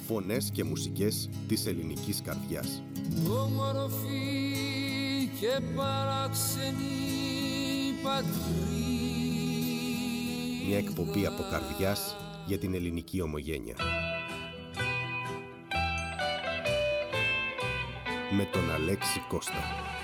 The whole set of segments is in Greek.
Φωνές και μουσικές της ελληνικής καρδιάς. Όμορφη και παράξενη πατρίδα. Μια εκπομπή από καρδιάς για την ελληνική ομογένεια. Με τον Αλέξη Κώστα.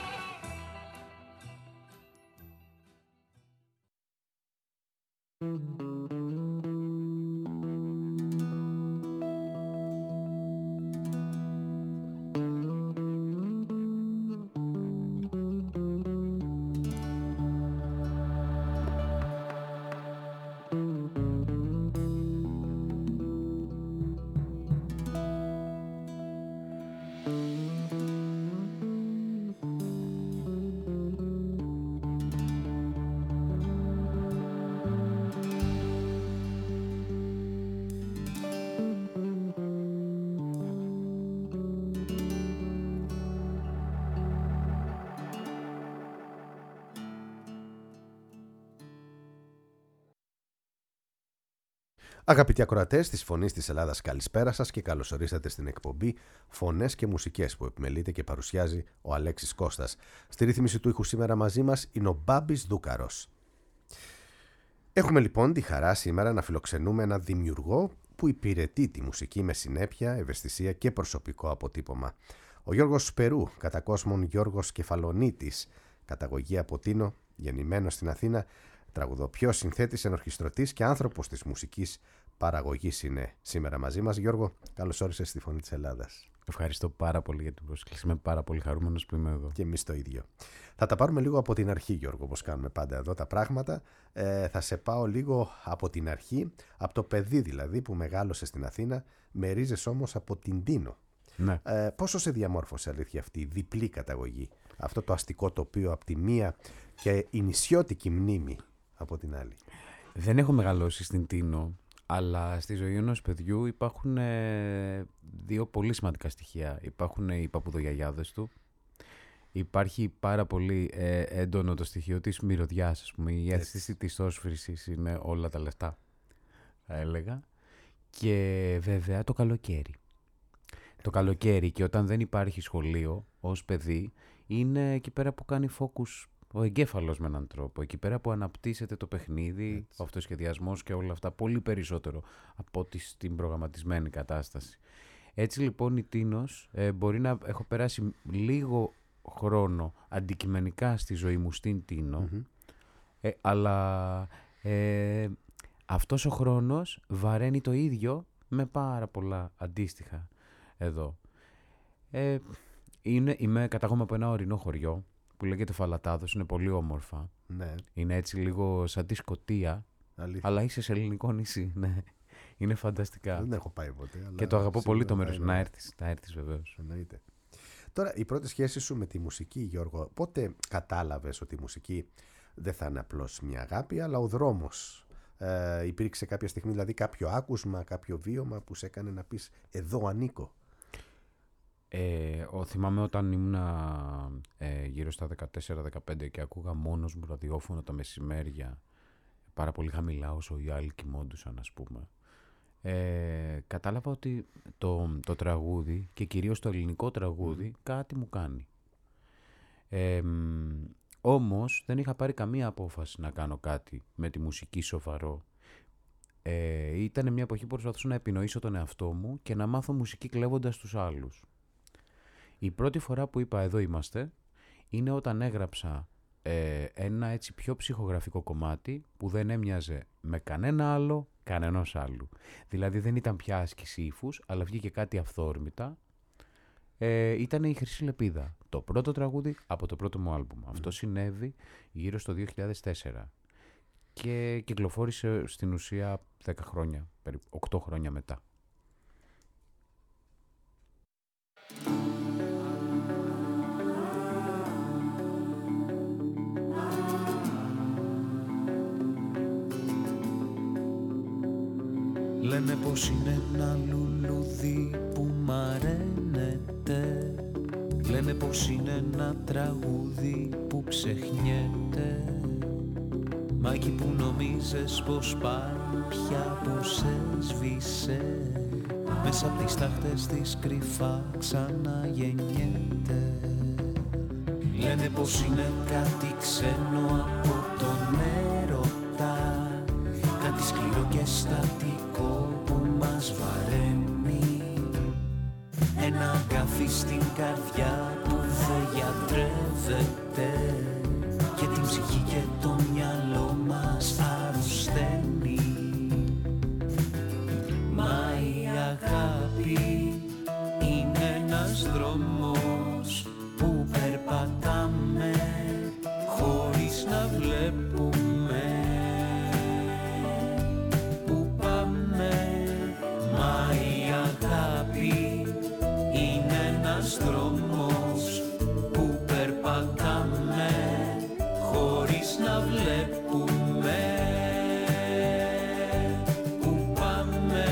Αγαπητοί ακροατές της Φωνής της Ελλάδας, καλησπέρα σας και καλώς ορίσατε στην εκπομπή Φωνές και Μουσικές που επιμελείται και παρουσιάζει ο Αλέξης Κώστας. Στη ρύθμιση του ήχου σήμερα μαζί μας είναι ο Μπάμπης Δούκαρος. Έχουμε λοιπόν τη χαρά σήμερα να φιλοξενούμε έναν δημιουργό που υπηρετεί τη μουσική με συνέπεια, ευαισθησία και προσωπικό αποτύπωμα. Ο Γιώργος Σπερού, κατά κόσμον Γιώργος Κεφαλονίτης, καταγωγή από Τίνο, γεννημένος στην Αθήνα, τραγουδοποιός, συνθέτης, ενορχιστρωτής και άνθρωπος της μουσικής παραγωγής είναι σήμερα μαζί μας. Γιώργο, καλώς όρισες στη Φωνή της Ελλάδας. Ευχαριστώ πάρα πολύ για την πρόσκληση. Είμαι πάρα πολύ χαρούμενος που είμαι εδώ. Και εμείς το ίδιο. Θα τα πάρουμε λίγο από την αρχή, Γιώργο, όπως κάνουμε πάντα εδώ τα πράγματα. Θα σε πάω λίγο από την αρχή, από το παιδί δηλαδή που μεγάλωσε στην Αθήνα, με ρίζες όμως από την Τίνο. Ναι. Πόσο σε διαμόρφωσε αλήθεια αυτή η διπλή καταγωγή, αυτό το αστικό τοπίο από τη μία και η νησιώτικη μνήμη από την άλλη? Δεν έχω μεγαλώσει στην Τίνο, αλλά στη ζωή ενός παιδιού υπάρχουν δύο πολύ σημαντικά στοιχεία. Υπάρχουν οι παππουδογιαγιάδες του. Υπάρχει πάρα πολύ έντονο το στοιχείο της μυρωδιάς, ας πούμε. Η αίσθηση της όσφρησης είναι όλα τα λεφτά, θα έλεγα. Και βέβαια το καλοκαίρι. Το καλοκαίρι, και όταν δεν υπάρχει σχολείο ως παιδί, είναι εκεί πέρα που κάνει focus ο εγκέφαλος με έναν τρόπο. Εκεί πέρα που αναπτύσσεται το παιχνίδι, ο αυτοσχεδιασμός και όλα αυτά, πολύ περισσότερο από ότι στην προγραμματισμένη κατάσταση. Έτσι λοιπόν η Τίνος, μπορεί να έχω περάσει λίγο χρόνο αντικειμενικά στη ζωή μου στην Τίνο, αλλά αυτός ο χρόνος βαραίνει το ίδιο με πάρα πολλά αντίστοιχα εδώ. Κατάγομαι από ένα ορεινό χωριό που λέγεται Φαλατάδος, είναι πολύ όμορφα. Ναι. Είναι έτσι λίγο σαν τη Σκωτία, αλλά είσαι σε ελληνικό νησί. Ναι. Είναι φανταστικά. Δεν έχω πάει ποτέ. Αλλά και το αγαπώ πολύ το μέρος. Να έρθεις βεβαίως. Εννοείται. Τώρα, η πρώτη σχέση σου με τη μουσική, Γιώργο, πότε κατάλαβες ότι η μουσική δεν θα είναι απλώς μια αγάπη, αλλά ο δρόμος? Υπήρξε κάποια στιγμή, δηλαδή κάποιο άκουσμα, κάποιο βίωμα που σε έκανε να πεις εδώ ανήκω? Θυμάμαι όταν ήμουνα γύρω στα 14-15 και ακούγα μόνος μου ραδιόφωνο τα μεσημέρια, πάρα πολύ χαμηλά όσο οι άλλοι κοιμόντουσαν, ας πούμε. Κατάλαβα ότι το τραγούδι, και κυρίως το ελληνικό τραγούδι, κάτι μου κάνει. Όμως δεν είχα πάρει καμία απόφαση να κάνω κάτι με τη μουσική σοβαρό. Ήταν μια εποχή που προσπαθούσα να επινοήσω τον εαυτό μου και να μάθω μουσική κλέβοντας τους άλλους. Η πρώτη φορά που είπα εδώ είμαστε είναι όταν έγραψα ένα έτσι πιο ψυχογραφικό κομμάτι που δεν έμοιαζε με κανένας άλλου. Δηλαδή δεν ήταν πια άσκηση ύφους, αλλά βγήκε κάτι αυθόρμητα. Ήταν η Χρυσή Λεπίδα, το πρώτο τραγούδι από το πρώτο μου άλμπουμ. Αυτό συνέβη γύρω στο 2004 και κυκλοφόρησε στην ουσία 10 χρόνια, περίπου 8 χρόνια μετά. Λένε πως είναι ένα λουλούδι που μαραίνεται. Λένε πως είναι ένα τραγούδι που ξεχνιέται. Μα εκεί που νομίζεις πως πάει πια πως έσβησε, μέσα απ' τις τάχτες της κρυφά ξαναγεννιέται. Λένε πως είναι κάτι ξένο από τον έρωτα, κάτι σκληρό και στατικό που μας βαραίνει, ένα αγκάθι στην καρδιά που δεν γιατρεύεται και την ψυχή και το μυαλό μας αρρωσταίνει. Μα η αγάπη είναι ένας δρόμος που περπατάμε χωρίς να βλέπουμε που πάμε. Μα η αγάπη είναι ένας δρόμος που περπατάμε χωρίς να βλέπουμε που πάμε.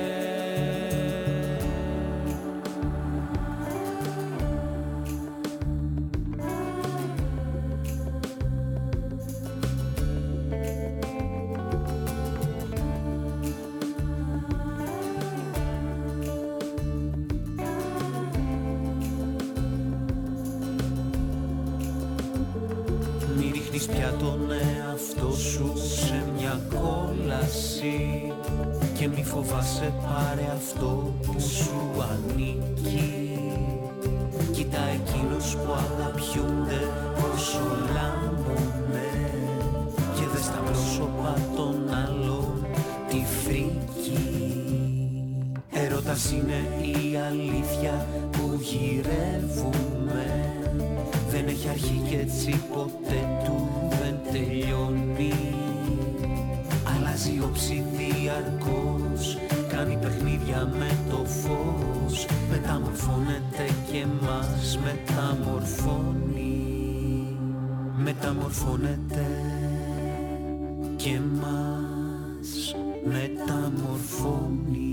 Μη ρίχνεις πια τον εαυτό σου σε μια κόλαση και μη φοβάσαι, πάρε αυτό που σου ανήκει. Κοίτα εκείνους που αγαπιούνται όσο λάμπουνε και δες στα πρόσωπα των άλλων τη φρίκη. Έρωτας είναι η αλήθεια που γυρεύουμε, δεν έχει αρχή κι έτσι ποτέ του δεν τελειώνει. Αλλάζει όψη διαρκώς, κάνει παιχνίδια με το φως, μεταμορφώνεται και μας μεταμορφώνει. Μεταμορφώνεται και μας μεταμορφώνει.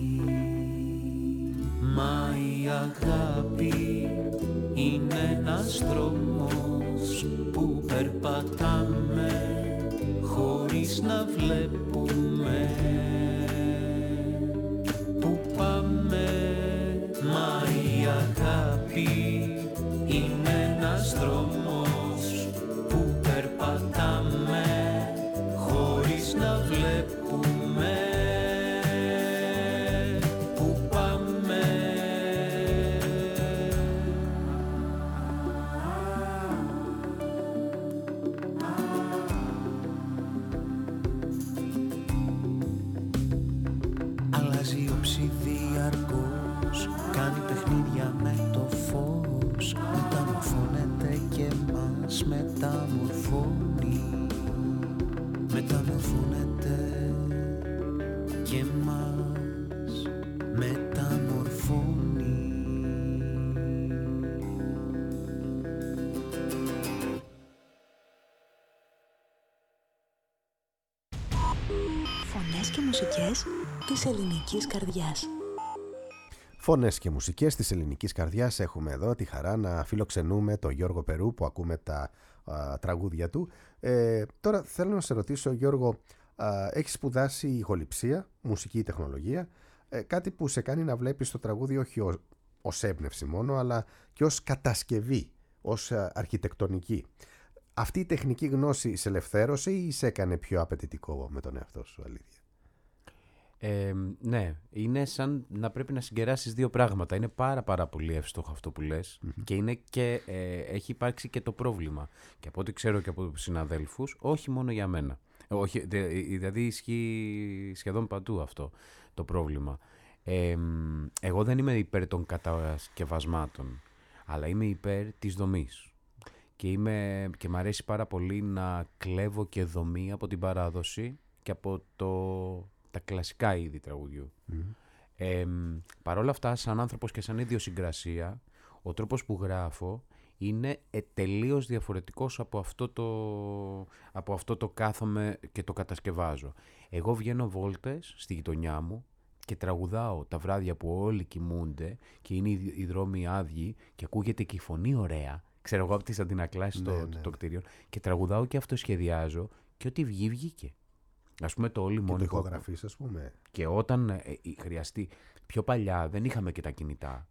Μα η αγάπη είναι ένας δρόμος που περπατάμε χωρίς να βλέπουμε που πάμε. Μα η αγάπη είναι ένας δρόμος που περπατάμε χωρίς να βλέπουμε που πάμε. Αλλάζει όψη διαρκώς, κάνει παιχνίδια με το φως, μεταμορφώνεται και μας μεταμορφώνει. Μεταμορφώνεται και μας μεταμορφώνει. Φωνές και μουσικές της ελληνικής καρδιάς. Φωνές και μουσικές της ελληνικής καρδιάς. Έχουμε εδώ τη χαρά να φιλοξενούμε τον Γιώργο Περού που ακούμε τα τραγούδια του. Τώρα θέλω να σε ρωτήσω, Γιώργο, έχεις σπουδάσει ηχοληψία, μουσική τεχνολογία, κάτι που σε κάνει να βλέπεις το τραγούδι όχι ως έμπνευση μόνο, αλλά και ως κατασκευή, ως αρχιτεκτονική. Αυτή η τεχνική γνώση σε ελευθέρωσε ή σε έκανε πιο απαιτητικό με τον εαυτό σου, αλήθεια? Ναι, είναι σαν να πρέπει να συγκεράσεις δύο πράγματα. Είναι πάρα πολύ εύστοχο αυτό που λες και είναι και έχει υπάρξει και το πρόβλημα. Και από ό,τι ξέρω και από συναδέλφους, όχι μόνο για μένα. Δηλαδή ισχύει σχεδόν παντού αυτό το πρόβλημα. Εγώ δεν είμαι υπέρ των κατασκευασμάτων, αλλά είμαι υπέρ της δομής. Και μ' αρέσει πάρα πολύ να κλέβω και δομή από την παράδοση και από τα κλασικά είδη τραγουδιού. Παρ' όλα αυτά, σαν άνθρωπος και σαν ιδιοσυγκρασία, ο τρόπος που γράφω είναι τελείως διαφορετικός από αυτό το κάθομαι και το κατασκευάζω. Εγώ βγαίνω βόλτες στη γειτονιά μου και τραγουδάω τα βράδια που όλοι κοιμούνται και είναι οι δρόμοι άδειοι και ακούγεται και η φωνή ωραία. Ξέρω εγώ από τις αντινακλάσεις το κτίριο και τραγουδάω και αυτοσχεδιάζω και ό,τι βγήκε. Ας πούμε το όλοι Και το μόνοι. ηχογραφείς, ας πούμε. Και όταν χρειαστεί. Πιο παλιά δεν είχαμε και τα κινητά.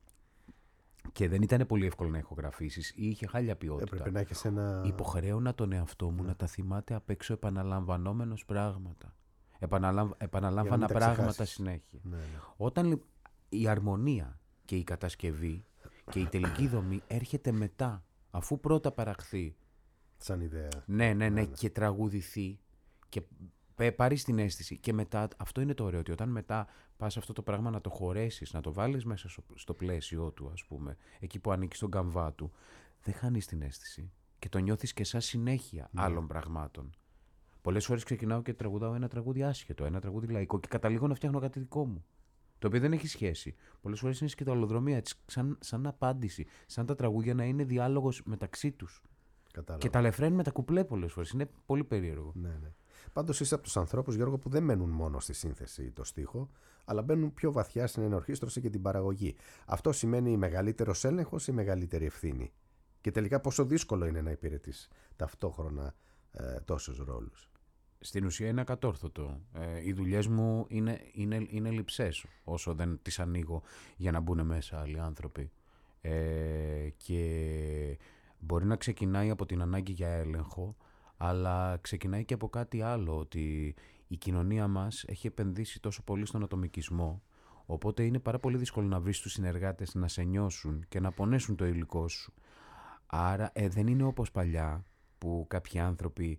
Και δεν ήταν πολύ εύκολο να ηχογραφήσεις ή είχε χάλια ποιότητα. Έπρεπε να έχεις ένα... Υποχρέωνα τον εαυτό μου να τα θυμάται απ' έξω επαναλαμβανόμενος πράγματα. Επαναλάμβανα τα πράγματα ξεχάσεις. συνέχεια. Ναι, ναι. Όταν η αρμονία και η κατασκευή και η τελική δομή έρχεται μετά, αφού πρώτα παραχθεί, Σαν ιδέα. ναι, και τραγουδηθεί και πάρεις την αίσθηση και μετά, αυτό είναι το ωραίο, ότι όταν μετά πας αυτό το πράγμα να το χωρέσεις, να το βάλεις μέσα στο πλαίσιο του, ας πούμε, εκεί που ανήκει στον καμβά του, δεν χάνεις την αίσθηση και το νιώθεις και σαν συνέχεια άλλων πραγμάτων. Πολλές φορές ξεκινάω και τραγουδάω ένα τραγούδι άσχετο, ένα τραγούδι λαϊκό και καταλήγω να φτιάχνω κάτι δικό μου. Το οποίο δεν έχει σχέση. Πολλές φορές είναι σκηταλοδρομία, έτσι, σαν απάντηση, σαν τα τραγούδια να είναι διάλογος μεταξύ τους. Κατάλαβα. Και τα λεφρέν με τα κουπλέ πολλές φορές. Είναι πολύ περίεργο. Ναι, ναι. Πάντως είσαι από τους ανθρώπους, Γιώργο, που δεν μένουν μόνο στη σύνθεση ή το στίχο, αλλά μπαίνουν πιο βαθιά στην ενορχήστρωση και την παραγωγή. Αυτό σημαίνει μεγαλύτερος έλεγχος ή μεγαλύτερη ευθύνη. Και τελικά πόσο δύσκολο είναι να υπηρετείς τόσους ρόλους. Στην ουσία είναι ακατόρθωτο. Οι δουλειές μου είναι λειψές όσο δεν τις ανοίγω για να μπουν μέσα άλλοι άνθρωποι. Και μπορεί να ξεκινάει από την ανάγκη για έλεγχο, αλλά ξεκινάει και από κάτι άλλο, ότι η κοινωνία μας έχει επενδύσει τόσο πολύ στον ατομικισμό, οπότε είναι πάρα πολύ δύσκολο να βρεις τους συνεργάτες να σε νιώσουν και να πονέσουν το υλικό σου. Άρα δεν είναι όπως παλιά που κάποιοι άνθρωποι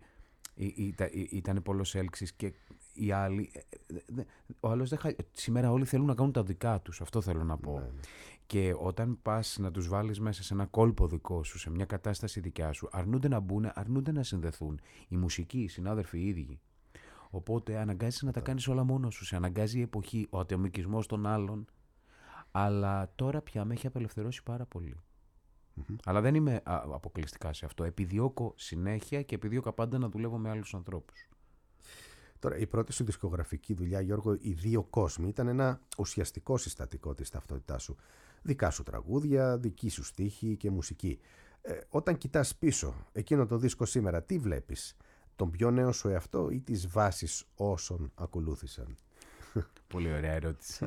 ήταν πολλός έλξης και οι άλλοι... Ο άλλος σήμερα όλοι θέλουν να κάνουν τα δικά τους, αυτό θέλω να πω. Ναι, ναι. Και όταν πας να τους βάλεις μέσα σε ένα κόλπο δικό σου, σε μια κατάσταση δικιά σου, αρνούνται να μπουν, αρνούνται να συνδεθούν. Οι μουσικοί, οι συνάδελφοι οι ίδιοι. Οπότε αναγκάζεσαι να τα κάνεις όλα μόνος σου. Σε αναγκάζει η εποχή, ο ατομικισμός των άλλων. Αλλά τώρα πια με έχει απελευθερώσει πάρα πολύ. Αλλά δεν είμαι αποκλειστικά σε αυτό. Επιδιώκω συνέχεια και επιδιώκω πάντα να δουλεύω με άλλους ανθρώπους. Τώρα, η πρώτη σου δισκογραφική δουλειά, Γιώργο, οι δύο κόσμοι, ήταν ένα ουσιαστικό συστατικό της ταυτότητάς σου. Δικά σου τραγούδια, δική σου στίχη και μουσική. Όταν κοιτάς πίσω, εκείνο το δίσκο σήμερα, τι βλέπεις? Τον πιο νέο σου εαυτό ή τις βάσεις όσων ακολούθησαν? Πολύ ωραία ερώτηση.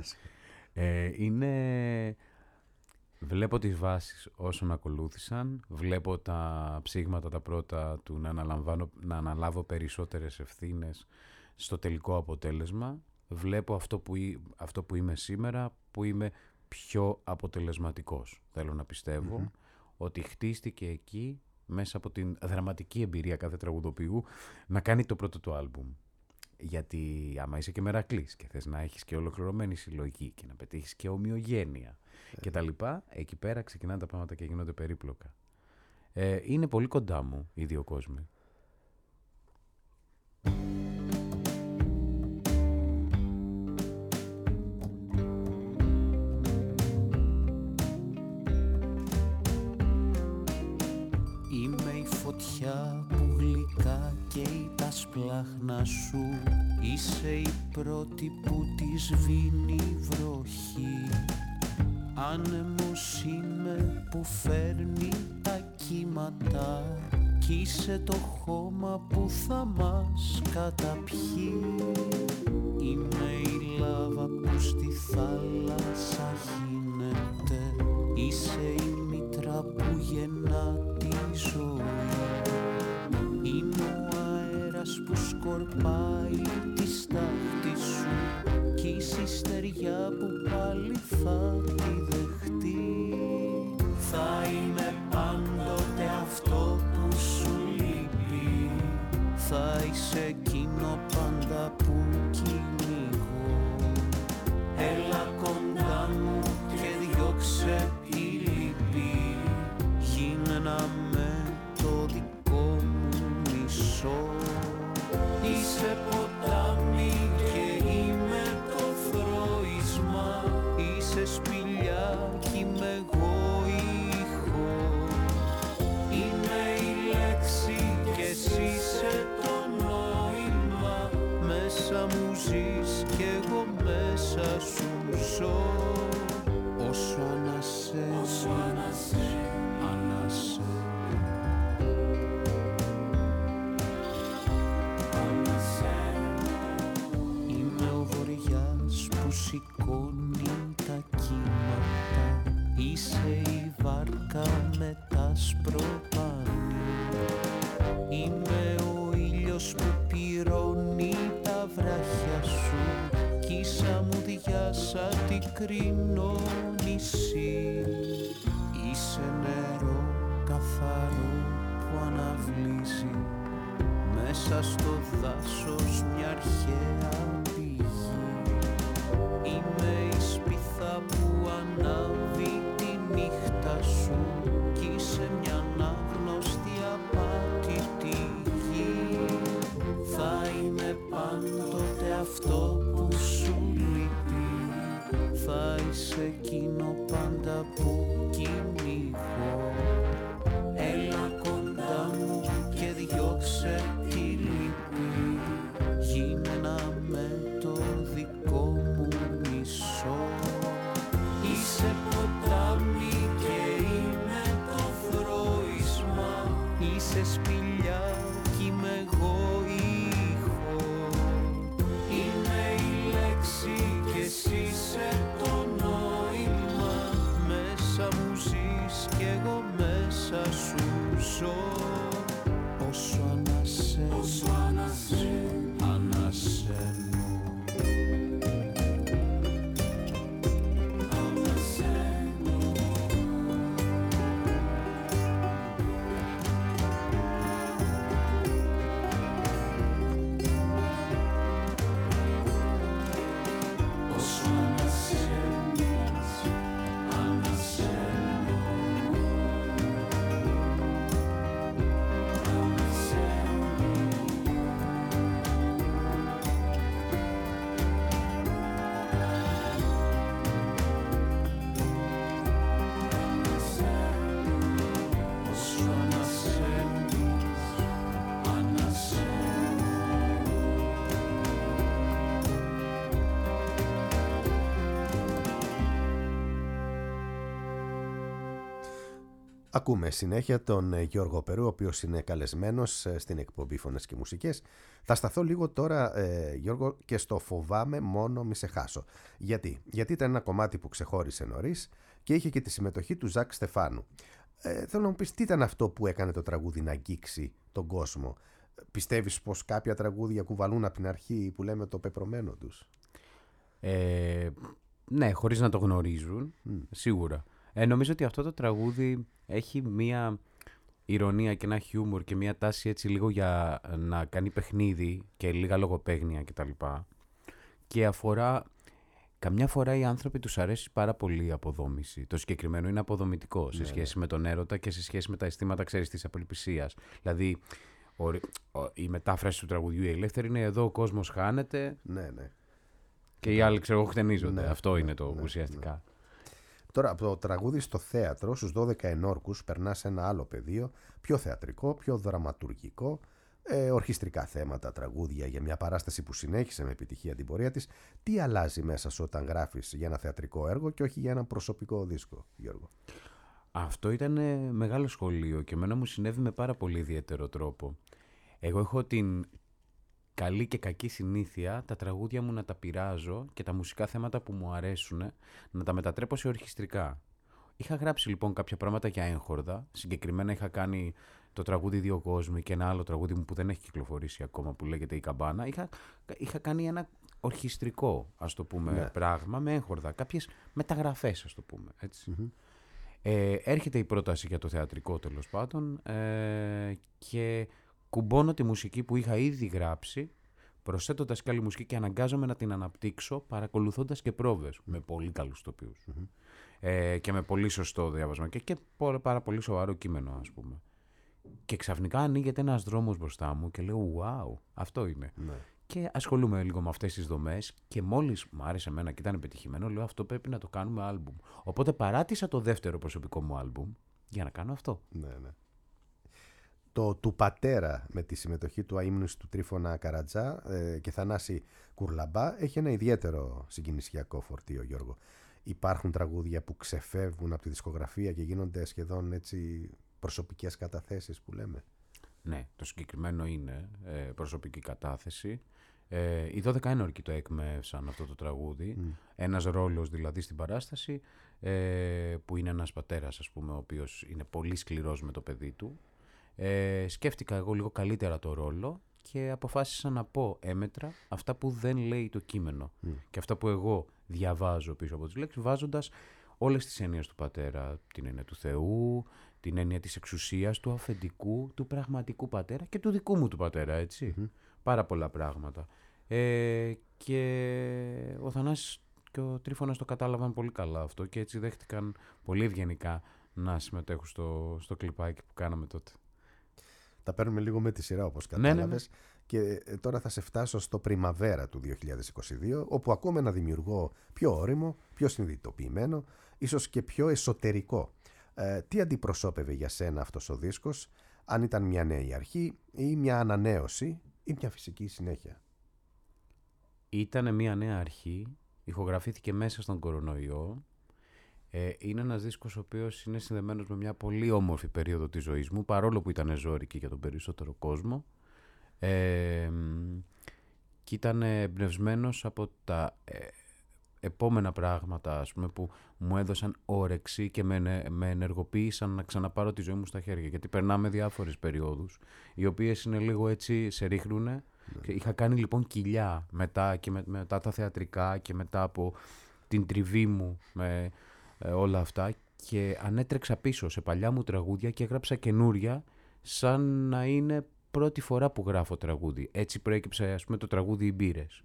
Βλέπω τις βάσεις όσων ακολούθησαν, βλέπω τα ψήγματα τα πρώτα του να αναλάβω περισσότερες ευθύνες στο τελικό αποτέλεσμα. Βλέπω αυτό που είμαι σήμερα, που είμαι πιο αποτελεσματικός. Θέλω να πιστεύω ότι χτίστηκε εκεί, μέσα από την δραματική εμπειρία κάθε τραγουδοποιού, να κάνει το πρώτο του άλμπουμ. Γιατί άμα είσαι και μερακλής και θες να έχεις και ολοκληρωμένη συλλογή και να πετύχεις και ομοιογένεια και τα λοιπά, εκεί πέρα ξεκινάνε τα πράγματα και γίνονται περίπλοκα. Είναι πολύ κοντά μου οι δύο κόσμοι. Είμαι η φωτιά που γλυκά καίει τα σπλάχνα σου. Είσαι η πρώτη που τη σβήνει η βροχή. Άνεμος είμαι που φέρνει τα κύματα κι είσαι το χώμα που θα μας καταπιεί. Είμαι η λάβα που στη θάλασσα χύνεται. Είσαι η μήτρα που γεννά τη ζωή. Είμαι ο αέρας που σκορπάει τη στάχτη σου κι η στεριά που πάλι θα τη δεχτεί. Θα είμαι πάντοτε αυτό που σου λείπει. Θα είσαι εκείνο πάντα που κυνηγώ. Έλα κοντά μου και διώξε τη λύπη. Γίνε ένα με το δικό μου μισό. Είσαι ποτάμι και είμαι το θρώισμα. Είσαι σπηλιά κι είμαι εγώ ήχο. Είμαι η λέξη κι εσύ είσαι το νόημα. Μέσα μου ζεις κι εγώ μέσα σου ζω. Όσο ανασένει, ανασένει. Ανασένει. σηκώνει τα κύματα. Είσαι η βάρκα με τα σπροπάνη. Είμαι ο ήλιος που πυρώνει τα βράχια σου κι ίσα μου διάσα τι κρίνω νησί. Είσαι νερό καθαρό που αναβλύζει μέσα στο δάσος μια αρχαία πηγή. Είμαι η σπίθα που ανάβει τη νύχτα σου κι είσαι μια ανάγνωστη απάτητη γη. Θα είμαι πάντοτε αυτό που σου λείπει. Θα είσαι εκείνο πάντα που κυνηγώ. Έλα κοντά μου και διώξε τη λύπη. Γίνε ένα με το δικό μου μισό. Είσαι ποτάμι και είμαι το θρώισμα. Είσαι σπηλιά κι είμαι εγώ ήχο. Είμαι η λέξη κι εσύ είσαι το νόημα. Μέσα μου ζεις κι εγώ μέσα σου ζω. Όσο ανασένω, ανασένω. Ακούμε συνέχεια τον Γιώργο Περού, ο οποίος είναι καλεσμένος στην εκπομπή Φωνές και Μουσικές. Θα σταθώ λίγο τώρα, Γιώργο, και στο «Φοβάμαι μόνο μη σε χάσω». Γιατί ήταν ένα κομμάτι που ξεχώρισε νωρίς και είχε και τη συμμετοχή του Ζακ Στεφάνου. Θέλω να μου πεις τι ήταν αυτό που έκανε το τραγούδι να αγγίξει τον κόσμο. Πιστεύεις πως κάποια τραγούδια κουβαλούν από την αρχή, που λέμε, το πεπρωμένο τους? Ναι, χωρίς να το γνωρίζουν, σίγουρα. Νομίζω ότι αυτό το τραγούδι έχει μία ηρωνία και ένα χιούμορ και μία τάση έτσι λίγο για να κάνει παιχνίδι και λίγα λογοπαίγνια κτλ. Και αφορά, καμιά φορά οι άνθρωποι τους αρέσει πάρα πολύ η αποδόμηση. Το συγκεκριμένο είναι αποδομητικό σε σχέση με τον έρωτα και σε σχέση με τα αισθήματα, ξέρεις, της απελπισίας. Δηλαδή, η μετάφραση του τραγουδιού η ελεύθερη είναι «εδώ ο κόσμος χάνεται». Ναι. Και οι άλλοι, ξέρω εγώ, χτενίζονται. Ναι, αυτό είναι το ουσιαστικά. Ναι. Τώρα, από το τραγούδι στο θέατρο, στους 12 ενόρκους, περνά σε ένα άλλο πεδίο, πιο θεατρικό, πιο δραματουργικό, ορχιστρικά θέματα, τραγούδια για μια παράσταση που συνέχισε με επιτυχία την πορεία της. Τι αλλάζει μέσα σου όταν γράφεις για ένα θεατρικό έργο και όχι για ένα προσωπικό δίσκο, Γιώργο? Αυτό ήταν μεγάλο σχολείο και εμένα μου συνέβη με πάρα πολύ ιδιαίτερο τρόπο. Εγώ έχω την καλή και κακή συνήθεια τα τραγούδια μου να τα πειράζω και τα μουσικά θέματα που μου αρέσουν να τα μετατρέπω σε ορχιστρικά. Είχα γράψει λοιπόν κάποια πράγματα για έγχορδα. Συγκεκριμένα είχα κάνει το τραγούδι «Δύο κόσμοι» και ένα άλλο τραγούδι μου που δεν έχει κυκλοφορήσει ακόμα που λέγεται «Η Καμπάνα». Είχα κάνει ένα ορχιστρικό, ας το πούμε, πράγμα με έγχορδα. Κάποιες μεταγραφές, ας το πούμε, έτσι. Έρχεται η πρόταση για το θεατρικό, τέλος πάντων, και κουμπώνω τη μουσική που είχα ήδη γράψει, προσθέτοντας και άλλη μουσική και αναγκάζομαι να την αναπτύξω παρακολουθώντας και πρόβες με πολύ καλούς τοπίους και με πολύ σωστό διάβασμα και πάρα πολύ σοβαρό κείμενο, ας πούμε. Και ξαφνικά ανοίγεται ένας δρόμος μπροστά μου και λέω «Wow, αυτό είναι». Ναι. Και ασχολούμαι λίγο με αυτές τις δομές και μόλις μου άρεσε εμένα και ήταν πετυχημένο, λέω αυτό πρέπει να το κάνουμε άλμπουμ. Οπότε παράτησα το δεύτερο προσωπικό μου άλμπουμ για να κάνω αυτό. Ναι. Το «Του πατέρα» με τη συμμετοχή του αείμνους του Τρίφωνα Καρατζά και Θανάση Κουρλαμπά έχει ένα ιδιαίτερο συγκινησιακό φορτίο, Γιώργο. Υπάρχουν τραγούδια που ξεφεύγουν από τη δισκογραφία και γίνονται σχεδόν έτσι προσωπικές καταθέσεις που λέμε. Ναι, το συγκεκριμένο είναι προσωπική κατάθεση. Οι 12 ένορκοι το έκμευσαν αυτό το τραγούδι. Ένας ρόλος δηλαδή στην παράσταση, που είναι ένας πατέρας, ας πούμε, ο οποίος είναι πολύ σκληρός με το παιδί του. Σκέφτηκα εγώ λίγο καλύτερα το ρόλο και αποφάσισα να πω έμετρα αυτά που δεν λέει το κείμενο και αυτά που εγώ διαβάζω πίσω από τις λέξεις, βάζοντας όλες τις έννοιες του πατέρα, την έννοια του Θεού, την έννοια της εξουσίας, του αφεντικού, του πραγματικού πατέρα και του δικού μου του πατέρα, έτσι. Πάρα πολλά πράγματα. Και ο Θανάσης και ο Τρίφωνας το κατάλαβαν πολύ καλά αυτό και έτσι δέχτηκαν πολύ ευγενικά να συμμετέχουν στο κλιπάκι που κάναμε τότε. Τα παίρνουμε λίγο με τη σειρά, όπως κατάλαβες. Ναι. Και τώρα θα σε φτάσω στο Πριμαβέρα του 2022, όπου ακούμε ένα δημιουργό πιο όριμο, πιο συνειδητοποιημένο, ίσως και πιο εσωτερικό. Τι αντιπροσώπευε για σένα αυτός ο δίσκος, αν ήταν μια νέα αρχή ή μια ανανέωση ή μια φυσική συνέχεια? Ήτανε μια νέα αρχή, ηχογραφήθηκε μέσα στον κορονοϊό. Είναι ένας δίσκος ο οποίος είναι συνδεμένος με μια πολύ όμορφη περίοδο της ζωής μου, παρόλο που ήταν ζώρικη για τον περισσότερο κόσμο. Και ήταν εμπνευσμένος από τα επόμενα πράγματα, ας πούμε, που μου έδωσαν όρεξη και με ενεργοποίησαν να ξαναπάρω τη ζωή μου στα χέρια. Γιατί περνάμε διάφορες περιόδους, οι οποίες είναι λίγο έτσι, σε ρίχνουνε. Είχα κάνει λοιπόν κοιλιά μετά και μετά τα θεατρικά και μετά από την τριβή μου με όλα αυτά και ανέτρεξα πίσω σε παλιά μου τραγούδια και έγραψα καινούρια σαν να είναι πρώτη φορά που γράφω τραγούδι. Έτσι προέκυψε, ας πούμε, το τραγούδι «Οι Μπύρες».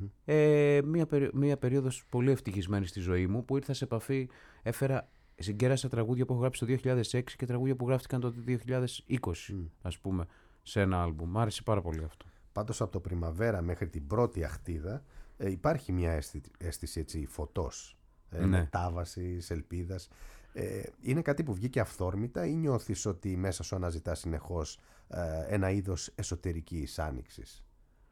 Μία περίοδος πολύ ευτυχισμένη στη ζωή μου που ήρθα σε επαφή, συγκέρασα τραγούδια που έχω γράψει το 2006 και τραγούδια που γράφτηκαν το 2020, ας πούμε, σε ένα άλμπουμ. Μ' άρεσε πάρα πολύ αυτό. Πάντως από το Πριμαβέρα μέχρι την πρώτη αχτίδα υπάρχει μια αίσθηση έτσι φωτός, μετάβασης, ελπίδας. Είναι κάτι που βγήκε αυθόρμητα ή νιώθεις ότι μέσα σου αναζητάς συνεχώς ένα είδος εσωτερικής άνοιξης?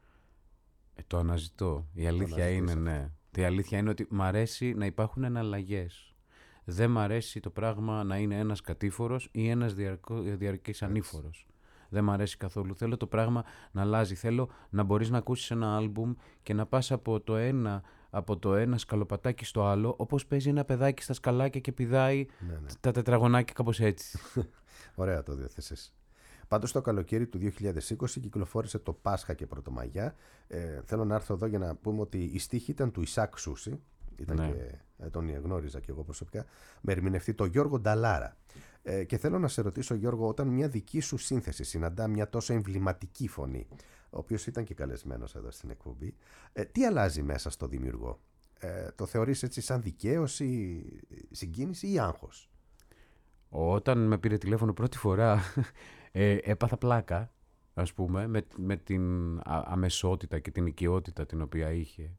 Το αναζητώ. Η αλήθεια είναι ναι. Η αλήθεια είναι ότι μ' αρέσει να υπάρχουν εναλλαγές. Δεν μ' αρέσει το πράγμα να είναι ένας κατήφορος ή ένας διαρκής ανήφορος. Δεν μ' αρέσει καθόλου. Θέλω το πράγμα να αλλάζει. Θέλω να μπορείς να ακούσεις ένα άλμπουμ και να πας από το ένα σκαλοπατάκι στο άλλο, όπως παίζει ένα παιδάκι στα σκαλάκια και πηδάει τα τετραγωνάκια, κάπως έτσι. Ωραία το διέθεσες. Πάντως το καλοκαίρι του 2020 κυκλοφόρησε το Πάσχα και Πρωτομαγιά. Θέλω να έρθω εδώ για να πούμε ότι η στίχη ήταν του Ισάκ Σούση. Και τον γνώριζα και εγώ προσωπικά. Με ερμηνευτή τον Γιώργο Νταλάρα. Και θέλω να σε ρωτήσω, Γιώργο, όταν μια δική σου σύνθεση συναντά μια τόσο εμβληματική φωνή, ο οποίος ήταν και καλεσμένος εδώ στην εκπομπή, τι αλλάζει μέσα στο δημιουργό? Το θεωρείς έτσι σαν δικαίωση, συγκίνηση ή άγχος? Όταν με πήρε τηλέφωνο πρώτη φορά έπαθα πλάκα, ας πούμε, με την αμεσότητα και την οικειότητα την οποία είχε.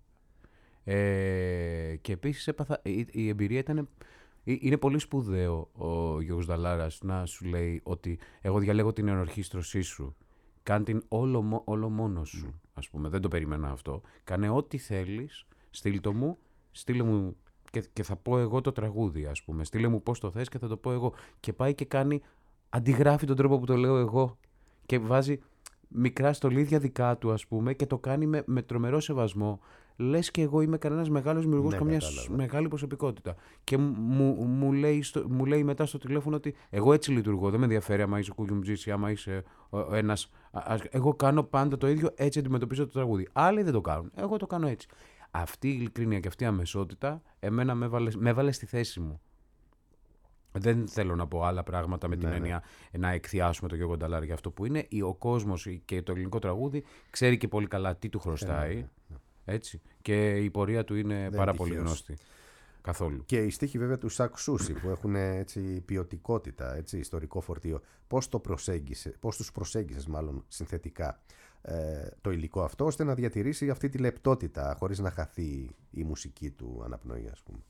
Και επίσης η εμπειρία είναι πολύ σπουδαίο ο Γιώργος Νταλάρας να σου λέει ότι εγώ διαλέγω την ενορχήστρωσή σου. Κάνε την όλο μόνος σου, ας πούμε. Δεν το περίμενα αυτό. Κάνε ό,τι θέλεις, στείλε μου και θα πω εγώ το τραγούδι, ας πούμε. Στείλε μου πώς το θες και θα το πω εγώ. Και πάει και αντιγράφει τον τρόπο που το λέω εγώ και βάζει μικρά στολίδια δικά του, ας πούμε, και το κάνει με τρομερό σεβασμό. Λες και εγώ είμαι κανένας μεγάλος δημιουργός, καμιά μεγάλη προσωπικότητα. Και μου λέει μετά στο τηλέφωνο ότι εγώ έτσι λειτουργώ. Δεν με ενδιαφέρει άμα είσαι κουγιουμτζής ή άμα είσαι ένας. Εγώ κάνω πάντα το ίδιο, έτσι αντιμετωπίζω το τραγούδι. Άλλοι δεν το κάνουν. Εγώ το κάνω έτσι. Αυτή η ειλικρίνεια και αυτή η αμεσότητα εμένα με έβαλε στη θέση μου. Δεν θέλω να πω άλλα πράγματα με την έννοια να εκθιάσουμε τον Γιώργο Νταλάρα για αυτό που είναι. Ο κόσμος και το ελληνικό τραγούδι ξέρει και πολύ καλά τι του χρωστάει. Έτσι. Και η πορεία του είναι πάρα πολύ γνώστη. Καθόλου. Και οι στίχοι βέβαια του Ισάκ Σούση που έχουν έτσι ποιοτικότητα, έτσι, ιστορικό φορτίο. Πώς τους προσέγγισες μάλλον συνθετικά το υλικό αυτό, ώστε να διατηρήσει αυτή τη λεπτότητα χωρίς να χαθεί η μουσική του αναπνοή, ας πούμε?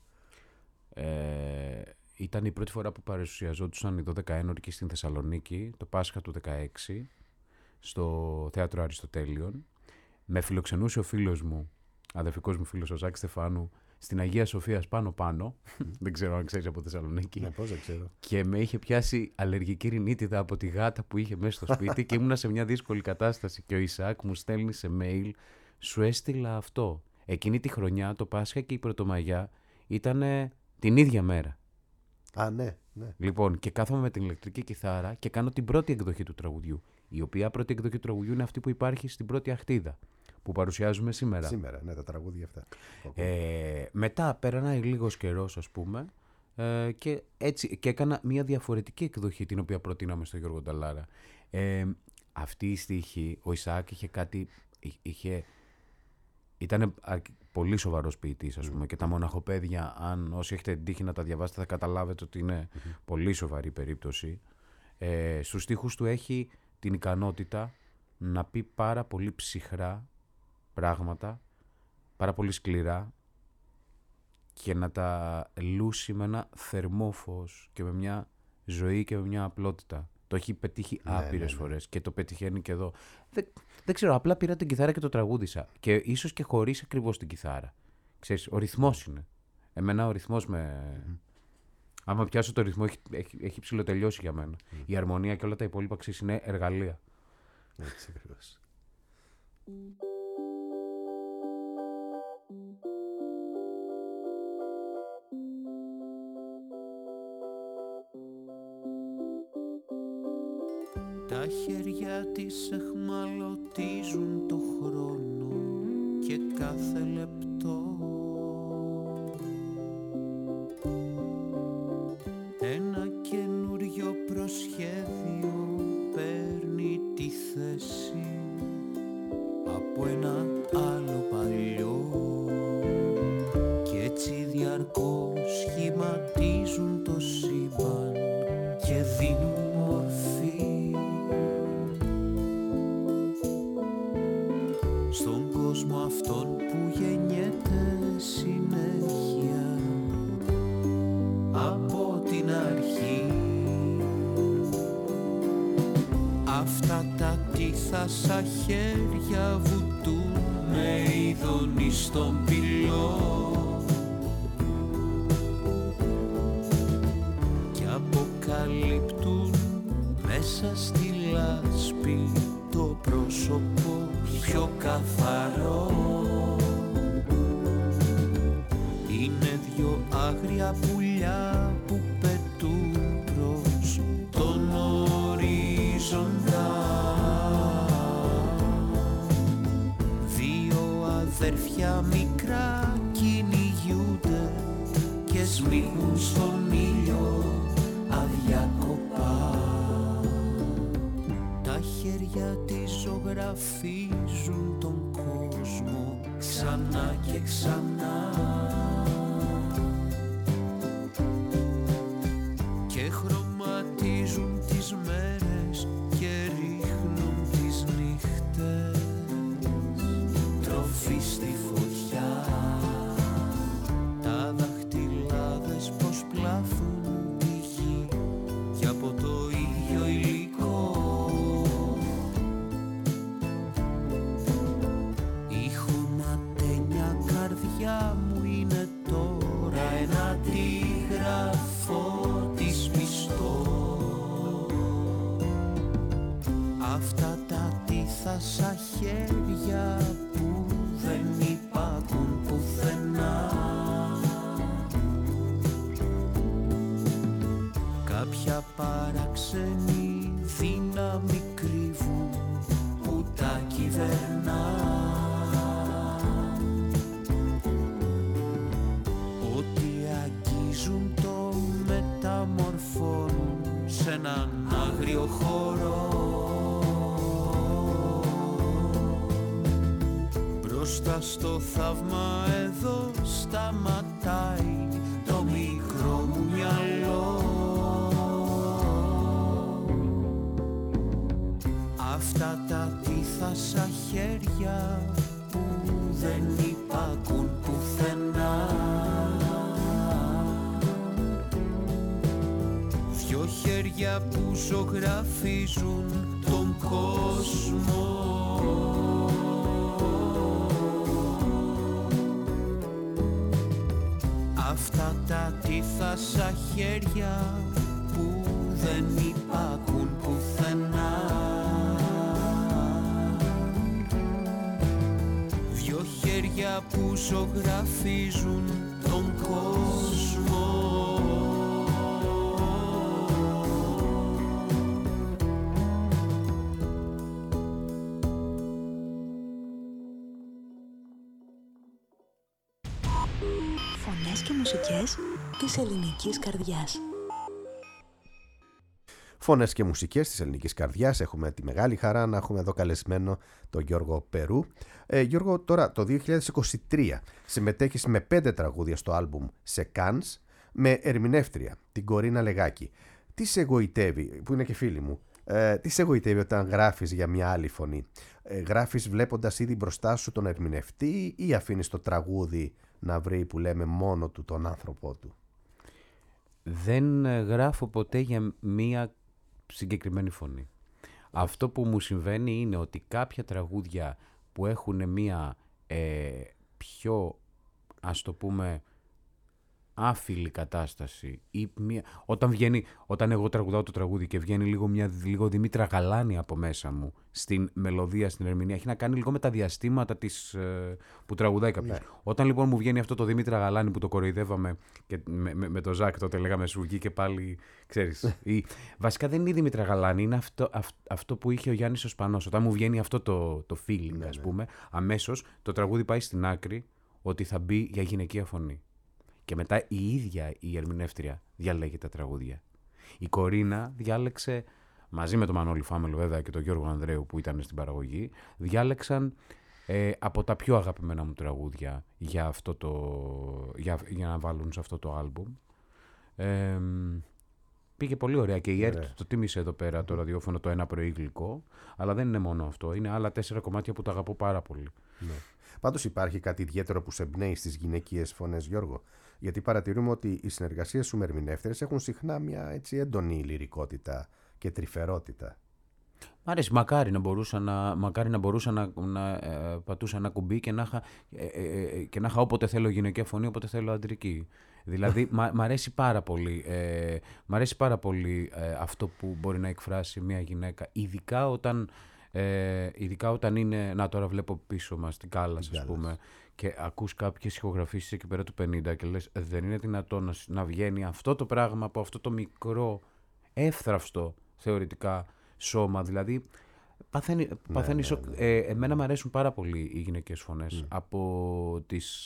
Ήταν η πρώτη φορά που παρουσιαζόντουσαν οι 12 ένορκοι στην Θεσσαλονίκη το Πάσχα του 2016 στο Θέατρο Αριστοτέλειων. Με φιλοξενούσε ο φίλος μου, αδερφικός μου φίλος, ο Ζάκης Στεφάνου, στην Αγία Σοφίας πάνω. Δεν ξέρω αν ξέρεις από Θεσσαλονίκη. Ναι, πώς δεν ξέρω. Και με είχε πιάσει αλλεργική ρινίτιδα από τη γάτα που είχε μέσα στο σπίτι και ήμουνα σε μια δύσκολη κατάσταση. Και ο Ισάκ μου στέλνει σε mail σου έστειλα αυτό. Εκείνη τη χρονιά το Πάσχα και η Πρωτομαγιά ήταν την ίδια μέρα. Α, ναι, ναι. Λοιπόν, και κάθομαι με την ηλεκτρική κιθάρα και κάνω την πρώτη εκδοχή του τραγουδιού. Η οποία πρώτη εκδοχή του τραγουδιού είναι αυτή που υπάρχει στην πρώτη αχτίδα, που παρουσιάζουμε σήμερα. Σήμερα, ναι, τα τραγούδια αυτά. Μετά πέρανε λίγος καιρός, ας πούμε, και έτσι και έκανα μια διαφορετική εκδοχή, την οποία προτείναμε στο Γιώργο Νταλάρα. Αυτή η στίχη, ο Ισαάκ είχε κάτι... Ήταν πολύ σοβαρός ποιητής, ας πούμε, και τα μοναχοπαίδια, αν όσοι έχετε τύχει να τα διαβάσετε, θα καταλάβετε ότι είναι πολύ σοβαρή περίπτωση. Στους στίχους του έχει την ικανότητα να πει πάρα πολύ ψυχρά πράγματα, πάρα πολύ σκληρά, και να τα λούσει με ένα θερμό φως και με μια ζωή και με μια απλότητα. Το έχει πετύχει άπειρες φορές και το πετυχαίνει και εδώ. Δεν ξέρω, απλά πήρα την κιθάρα και το τραγούδισα. Και ίσως και χωρίς ακριβώς την κιθάρα. Ξέρεις, ο ρυθμός είναι. Εμένα ο ρυθμός με... Άμα πιάσω το ρυθμό, έχει ψηλοτελειώσει για μένα. Η αρμονία και όλα τα υπόλοιπα, ξέρεις, είναι εργαλεία. Έτσι ακριβώς. Τα χέρια της εχμαλωτίζουν το χρόνο και κάθε λεπτό ένα καινούριο προσχέδιο παίρνει τη θέση από ένα άλλο παλιό, και έτσι διαρκώς σχηματίζουν το σύμπαν και δίνουν μορφή στον κόσμο αυτόν που γεννιέται συνέχεια από την αρχή. Αυτά τα τίθασα χέρια βουτούν με ειδονή στον πυλό και αποκαλύπτουν μέσα στη λάσπη το πρόσωπο πιο καθαρό. Είναι δυο άγρια πουλιά που πετούν προς τον ορίζοντα, δύο αδέρφια μικρά κυνηγιούνται και σμίγουν στον ήλιο αδιάκοπα. Τα χέρια της ζωγραφίζουν τον κόσμο ξανά και ξανά και χρωματίζουν τις μέρες και ρίχνουν τις νύχτες τροφή στη φωτιά. Τα δαχτυλάδες πως πλάθουν τη γη και από το ίδιο υλικό η χωματένια καρδιά μου είναι τώρα ένα αντίγραφο της πιστό. Αυτά τα τίθασα χέρια που δεν υπάρχουν πουθενά, κάποια παραξενή δύναμη κρύβουν που τα κυβερνά. Ό,τι αγγίζουν το μεταμορφώνουν σε έναν άγριο χώρο. Μπροστά στο θαύμα εδώ σταματάει το μικρό μου μυαλό. Αυτά τα τίθασα χέρια που δεν υπάκουν πουθενά, δυο χέρια που ζωγραφίζουν τον κόσμο. Αυτά τα τίθασα χέρια που δεν υπάκουν πουθενά, που ζωγραφίζουν τον κόσμο. Φωνές και μουσικές της ελληνικής καρδιάς. Φωνές και μουσικές της ελληνικής καρδιάς. Έχουμε τη μεγάλη χαρά να έχουμε εδώ καλεσμένο τον Γιώργο Περού. Γιώργο, τώρα το 2023 συμμετέχεις με 5 τραγούδια στο άλμπουμ «Σε Κάνς» με ερμηνεύτρια την Κορίνα Λεγάκη. Τι σε εγωιτεύει, που είναι και φίλη μου, τι σε εγωιτεύει όταν γράφεις για μια άλλη φωνή? Γράφεις βλέποντας ήδη μπροστά σου τον ερμηνευτή ή αφήνεις το τραγούδι να βρει, που λέμε, μόνο του τον άνθρωπό του? Δεν γράφω ποτέ για μία συγκεκριμένη φωνή. Αυτό που μου συμβαίνει είναι ότι κάποια τραγούδια που έχουν μία πιο, ας το πούμε, άφιλη κατάσταση ή όταν εγώ τραγουδάω το τραγούδι και βγαίνει λίγο Δημήτρα Γαλάνη από μέσα μου στην μελωδία, στην ερμηνεία, έχει να κάνει λίγο με τα διαστήματα που τραγουδάει κάποιος. Ναι. Όταν λοιπόν μου βγαίνει αυτό το Δημήτρα Γαλάνη που το κοροϊδεύαμε και με το Ζακ τότε λέγαμε σου βγήκε πάλι, ξέρεις. Βασικά δεν είναι η Δημήτρα Γαλάνη, είναι αυτό που είχε ο Γιάννης ο Σπανός. Όταν μου βγαίνει αυτό το feeling, ναι, ας πούμε, αμέσως το τραγούδι πάει στην άκρη ότι θα μπει για γυναικεία φωνή. Και μετά η ίδια η ερμηνεύτρια διαλέγει τα τραγούδια. Η Κορίνα διάλεξε, μαζί με τον Μανώλη Φάμελο βέβαια και τον Γιώργο Ανδρέου που ήταν στην παραγωγή, διάλεξαν από τα πιο αγαπημένα μου τραγούδια για να βάλουν σε αυτό το άλμπουμ. Πήγε πολύ ωραία και η ΕΡΤ το τίμησε εδώ πέρα το ραδιόφωνο το ένα πρωί γλυκό, αλλά δεν είναι μόνο αυτό, είναι άλλα 4 κομμάτια που τα αγαπώ πάρα πολύ. Ναι. Πάντως υπάρχει κάτι ιδιαίτερο που σε εμπνέει στις γυναικείες φωνές, Γιώργο? Γιατί παρατηρούμε ότι οι συνεργασίες σου με ερμηνεύτριες έχουν συχνά μια έτσι έντονη λυρικότητα και τρυφερότητα. Μ' αρέσει, μακάρι να μπορούσα να πατούσα ένα κουμπί και να είχα όποτε θέλω γυναικεία φωνή, όποτε θέλω αντρική. Δηλαδή, μ' αρέσει πάρα πολύ, αυτό που μπορεί να εκφράσει μια γυναίκα, ειδικά όταν είναι, να τώρα βλέπω πίσω μας την Κάλλας, ας πούμε, και ακούς κάποιες ηχογραφήσεις εκεί πέρα του 50 και λες δεν είναι δυνατόν να βγαίνει αυτό το πράγμα από αυτό το μικρό, εύθραυστο θεωρητικά σώμα. Δηλαδή παθαίνει σοκ. Εμένα μου αρέσουν πάρα πολύ οι γυναικές φωνές από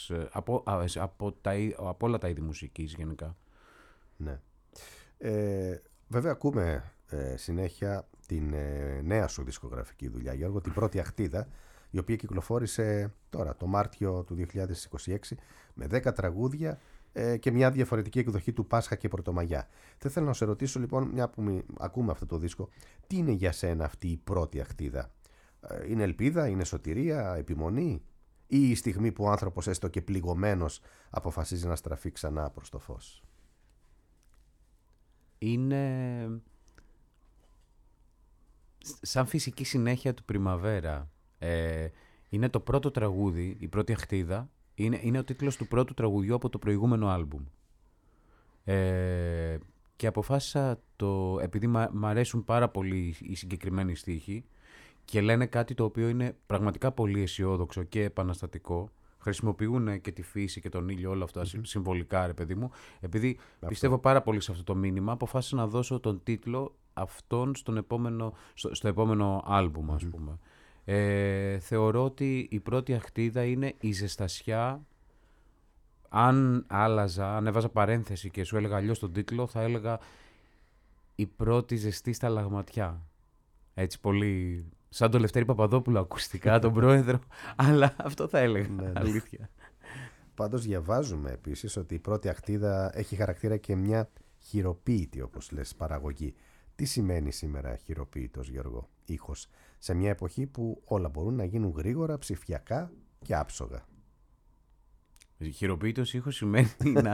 όλα τα είδη μουσικής γενικά. Ναι. Βέβαια ακούμε συνέχεια την νέα σου δισκογραφική δουλειά, Γιώργο, την πρώτη Αχτίδα, η οποία κυκλοφόρησε τώρα το Μάρτιο του 2026 με 10 τραγούδια και μια διαφορετική εκδοχή του Πάσχα και Πρωτομαγιά. Θα ήθελα να σε ρωτήσω λοιπόν, μια που ακούμε αυτό το δίσκο, τι είναι για σένα αυτή η πρώτη Αχτίδα? Είναι ελπίδα, είναι σωτηρία, επιμονή, ή η στιγμή που ο άνθρωπος έστω και πληγωμένος αποφασίζει να στραφεί ξανά προς το φως? Είναι σαν φυσική συνέχεια του Πριμαβέρα. Είναι το πρώτο τραγούδι, η πρώτη Αχτίδα, είναι ο τίτλος του πρώτου τραγουδιού από το προηγούμενο άλμπουμ. Και αποφάσισα, επειδή μ' αρέσουν πάρα πολύ οι συγκεκριμένοι στίχοι και λένε κάτι το οποίο είναι πραγματικά πολύ αισιόδοξο και επαναστατικό, χρησιμοποιούν και τη φύση και τον ήλιο, όλα αυτά συμβολικά, ρε παιδί μου. Επειδή πιστεύω πάρα πολύ σε αυτό το μήνυμα, αποφάσισα να δώσω τον τίτλο αυτόν στο επόμενο άλμπουμ, ας πούμε. Θεωρώ ότι η πρώτη Αχτίδα είναι η ζεστασιά. Αν έβαζα παρένθεση και σου έλεγα αλλιώς τον τίτλο, θα έλεγα η πρώτη ζεστή στα λαγματιά. Έτσι πολύ, σαν τον Λευτέρη Παπαδόπουλο ακουστικά, τον πρόεδρο, αλλά αυτό θα έλεγα, αλήθεια. Πάντως διαβάζουμε επίσης ότι η πρώτη Αχτίδα έχει χαρακτήρα και μια χειροποίητη, όπως λες, παραγωγή. Τι σημαίνει σήμερα χειροποίητος, Γιώργο, ήχος, σε μια εποχή που όλα μπορούν να γίνουν γρήγορα, ψηφιακά και άψογα? Χειροποίητος ήχος σημαίνει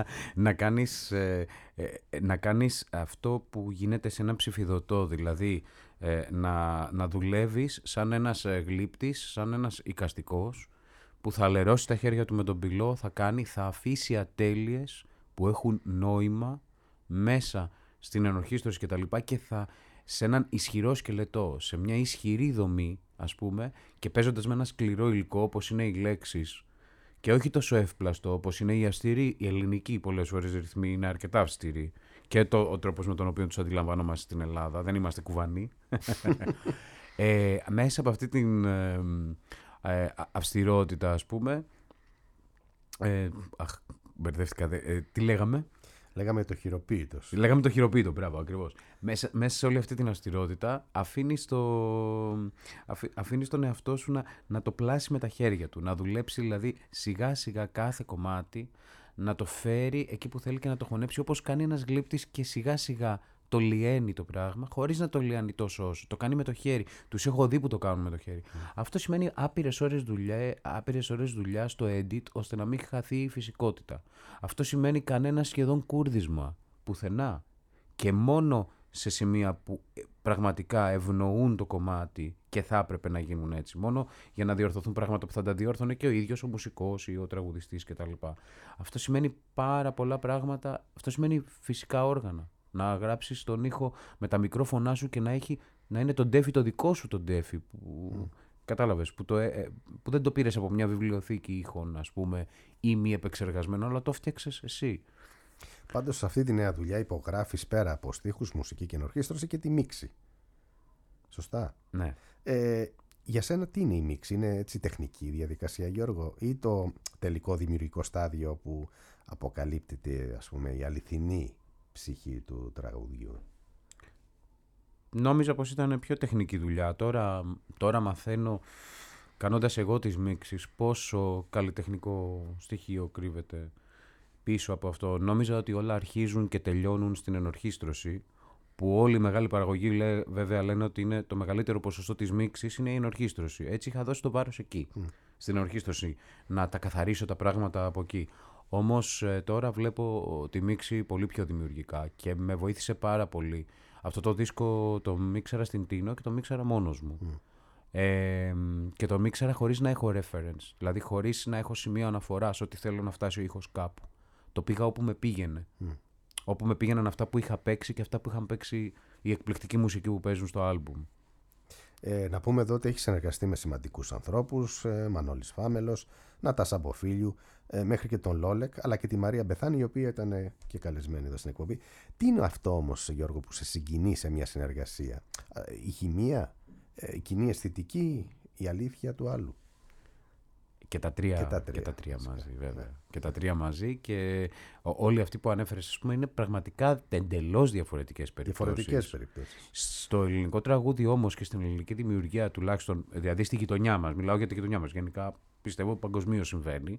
να κάνεις αυτό που γίνεται σε ένα ψηφιδωτό, δηλαδή να δουλεύεις σαν ένας γλύπτης, σαν ένας εικαστικός που θα λερώσει τα χέρια του με τον πυλό, θα αφήσει ατέλειες που έχουν νόημα μέσα στην ενορχήστρωση και τα λοιπά και θα σε έναν ισχυρό σκελετό, σε μια ισχυρή δομή, ας πούμε, και παίζοντας με ένα σκληρό υλικό όπως είναι οι λέξεις Και όχι τόσο εύπλαστο όπως είναι η αυστηρή, η ελληνική πολλές φορές ρυθμοί είναι αρκετά αυστηροί. Και ο τρόπος με τον οποίο τους αντιλαμβανόμαστε στην Ελλάδα. Δεν είμαστε κουβανοί. Μέσα από αυτή την αυστηρότητα, ας πούμε... μπερδεύτηκα. Τι λέγαμε? Λέγαμε το χειροποίητος. Λέγαμε το χειροποίητο, μπράβο, ακριβώς. Μέσα σε όλη αυτή την αυστηρότητα αφήνεις τον εαυτό σου να το πλάσει με τα χέρια του. Να δουλέψει δηλαδή σιγά σιγά κάθε κομμάτι, να το φέρει εκεί που θέλει και να το χωνέψει όπως κάνει ένας γλύπτης και σιγά σιγά το λιένει το πράγμα, χωρίς να το λιάνει τόσο όσο. Το κάνει με το χέρι. Τους έχω δει που το κάνουν με το χέρι. Αυτό σημαίνει άπειρες ώρες δουλειά στο edit, ώστε να μην χαθεί η φυσικότητα. Αυτό σημαίνει κανένα σχεδόν κούρδισμα πουθενά. Και μόνο σε σημεία που πραγματικά ευνοούν το κομμάτι και θα έπρεπε να γίνουν έτσι. Μόνο για να διορθωθούν πράγματα που θα τα διόρθωνε και ο ίδιος ο μουσικός ή ο τραγουδιστής κτλ. Αυτό σημαίνει πάρα πολλά πράγματα. Αυτό σημαίνει φυσικά όργανα. Να γράψεις τον ήχο με τα μικρόφωνά σου και να είναι το ντέφι το δικό σου το ντέφι. Κατάλαβες, που δεν το πήρες από μια βιβλιοθήκη ήχων, ας πούμε, ή μη επεξεργασμένο, αλλά το φτιάξες εσύ. Πάντως σε αυτή τη νέα δουλειά υπογράφεις πέρα από στίχους, μουσική και ενορχήστρωση και τη μίξη. Σωστά. Ναι. Για σένα τι είναι η μίξη? Είναι έτσι τεχνική διαδικασία, Γιώργο, ή το τελικό δημιουργικό στάδιο που αποκαλύπτεται, ας πούμε, η αληθινή ψυχή του τραγουδιού? Νόμιζα πως ήταν πιο τεχνική δουλειά. Τώρα μαθαίνω, κάνοντας εγώ τις μίξεις, πόσο καλλιτεχνικό στοιχείο κρύβεται πίσω από αυτό. Νόμιζα ότι όλα αρχίζουν και τελειώνουν στην ενορχήστρωση, που όλη η μεγάλη παραγωγή βέβαια λένε ότι είναι το μεγαλύτερο ποσοστό της μίξης είναι η ενορχήστρωση. Έτσι είχα δώσει το βάρος εκεί, στην ενορχήστρωση, να τα καθαρίσω τα πράγματα από εκεί. Όμως τώρα βλέπω τη μίξη πολύ πιο δημιουργικά και με βοήθησε πάρα πολύ. Αυτό το δίσκο το μίξαρα στην Τίνο και το μίξαρα μόνος μου. Και το μίξαρα χωρίς να έχω reference, δηλαδή χωρίς να έχω σημείο αναφοράς ότι θέλω να φτάσει ο ήχος κάπου. Το πήγα όπου με πήγαινε. Όπου με πήγαιναν αυτά που είχα παίξει και αυτά που είχαν παίξει η εκπληκτική μουσική που παίζουν στο άλμπουμ. Να πούμε εδώ ότι έχει συνεργαστεί με σημαντικούς ανθρώπους, Μανώλης Φάμελος, Νατάσα Μποφίλιου, μέχρι και τον Λόλεκ, αλλά και τη Μαρία Μπεθάνη, η οποία ήταν και καλεσμένη εδώ στην εκπομπή. Τι είναι αυτό όμως, Γιώργο, που σε συγκινεί σε μια συνεργασία? Η χημεία, η κοινή αισθητική, η αλήθεια του άλλου? Και τα τρία μαζί, βέβαια. Ναι. Και τα τρία μαζί και όλοι αυτοί που ανέφερες, ας πούμε, είναι πραγματικά εντελώς διαφορετικές περιπτώσεις. Στο ελληνικό τραγούδι όμως και στην ελληνική δημιουργία, τουλάχιστον, δηλαδή στη γειτονιά μας, μιλάω για τη γειτονιά μας, γενικά πιστεύω παγκοσμίως συμβαίνει,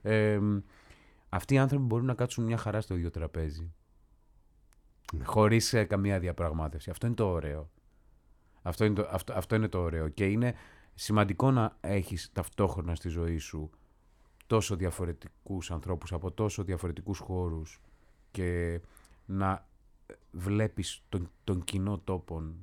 αυτοί οι άνθρωποι μπορούν να κάτσουν μια χαρά στο ίδιο τραπέζι. Χωρίς καμία διαπραγμάτευση. Αυτό είναι το ωραίο. Αυτό είναι το ωραίο. Και είναι σημαντικό να έχεις ταυτόχρονα στη ζωή σου τόσο διαφορετικούς ανθρώπους από τόσο διαφορετικούς χώρους και να βλέπεις τον κοινό τόπον,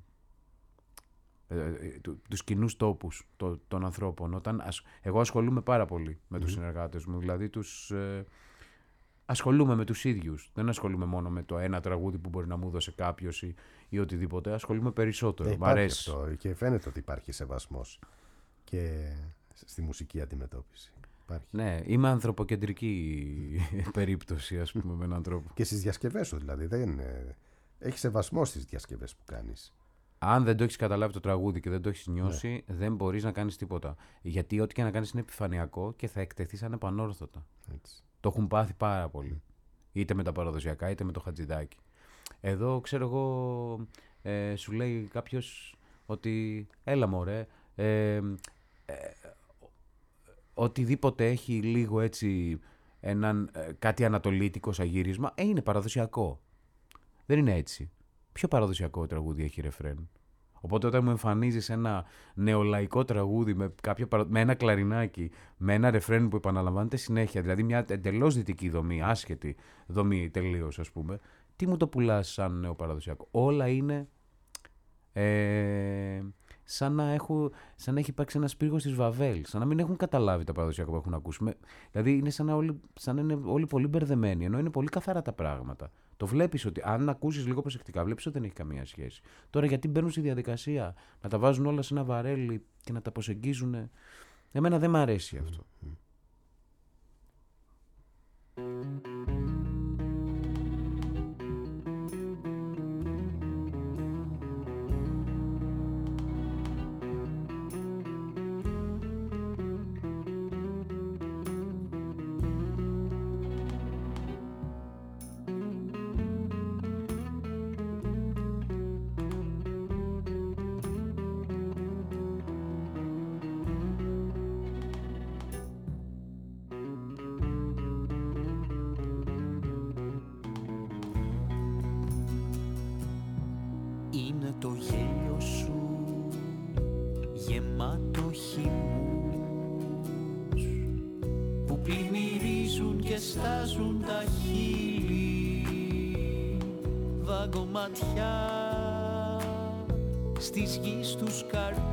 τους κοινούς τόπους των ανθρώπων. Εγώ ασχολούμαι πάρα πολύ με τους συνεργάτες μου, δηλαδή ασχολούμαι με τους ίδιους. Δεν ασχολούμαι μόνο με το ένα τραγούδι που μπορεί να μου δώσει κάποιος ή οτιδήποτε. Ασχολούμαι περισσότερο. Μ' αρέσει. Αυτό και φαίνεται ότι υπάρχει σεβασμός και στη μουσική αντιμετώπιση. Υπάρχει. Ναι, είμαι ανθρωποκεντρική περίπτωση, ας πούμε, με έναν τρόπο. Και στις διασκευές σου, δηλαδή. Έχει σεβασμό στις διασκευές που κάνεις. Αν δεν το έχεις καταλάβει το τραγούδι και δεν το έχεις νιώσει, δεν μπορείς να κάνεις τίποτα. Γιατί ό,τι και να κάνεις είναι επιφανειακό και θα εκτεθείς ανεπανόρθωτα. Έτσι. Το έχουν πάθει πάρα πολύ. Είτε με τα παραδοσιακά, είτε με το χατζηδάκι. Εδώ, ξέρω εγώ, σου λέει κάποιος ότι έλα μωρέ, οτιδήποτε έχει λίγο έτσι κάτι ανατολίτικο σαν γύρισμα, είναι παραδοσιακό. Δεν είναι έτσι. Πιο παραδοσιακό τραγούδι έχει ρεφρέν. Οπότε όταν μου εμφανίζεις ένα νεολαϊκό τραγούδι με ένα κλαρινάκι, με ένα ρεφρέν που επαναλαμβάνεται συνέχεια, δηλαδή μια εντελώς δυτική δομή, άσχετη δομή τελείως, ας πούμε, τι μου το πουλάς σαν νεοπαραδοσιακό? Όλα είναι σαν να έχει υπάρξει ένα σπίργος της Βαβέλ, σαν να μην έχουν καταλάβει τα παραδοσιακά που έχουν ακούσει. Δηλαδή είναι σαν να είναι όλοι πολύ μπερδεμένοι, ενώ είναι πολύ καθαρά τα πράγματα. Το βλέπεις ότι, αν ακούσεις λίγο προσεκτικά, βλέπεις ότι δεν έχει καμία σχέση. Τώρα, γιατί μπαίνουν στη διαδικασία να τα βάζουν όλα σε ένα βαρέλι και να τα προσεγγίζουν? Εμένα δεν μ' αρέσει αυτό. Είναι το γέλιο σου γεμάτο χυμούς που πλημμυρίζουν και στάζουν τα χείλη, βαγωματιά στις γης τους καρπούς,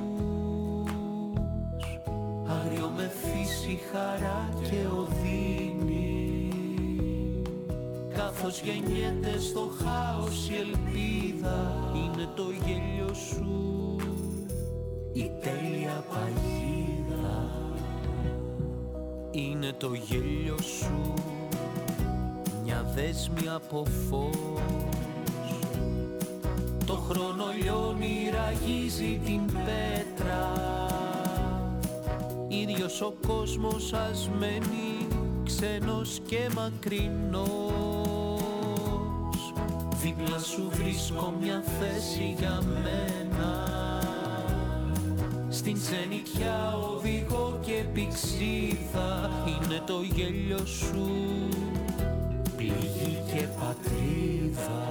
άγριο με φύση, χαρά και οδύνη, καθώς γεννιέται στο χάος η ελπίδα. Είναι το γέλιο σου η τέλεια παγίδα. Είναι το γέλιο σου μια δέσμη από φως, το χρόνο λιώνει, ραγίζει την πέτρα, ίδιος ο κόσμος ας μένει ξένος και μακρινός. Δίπλα σου βρίσκω μια θέση για μένα, στην ξενιτιά οδηγώ και πηξίδα. Είναι το γέλιο σου πληγή και πατρίδα.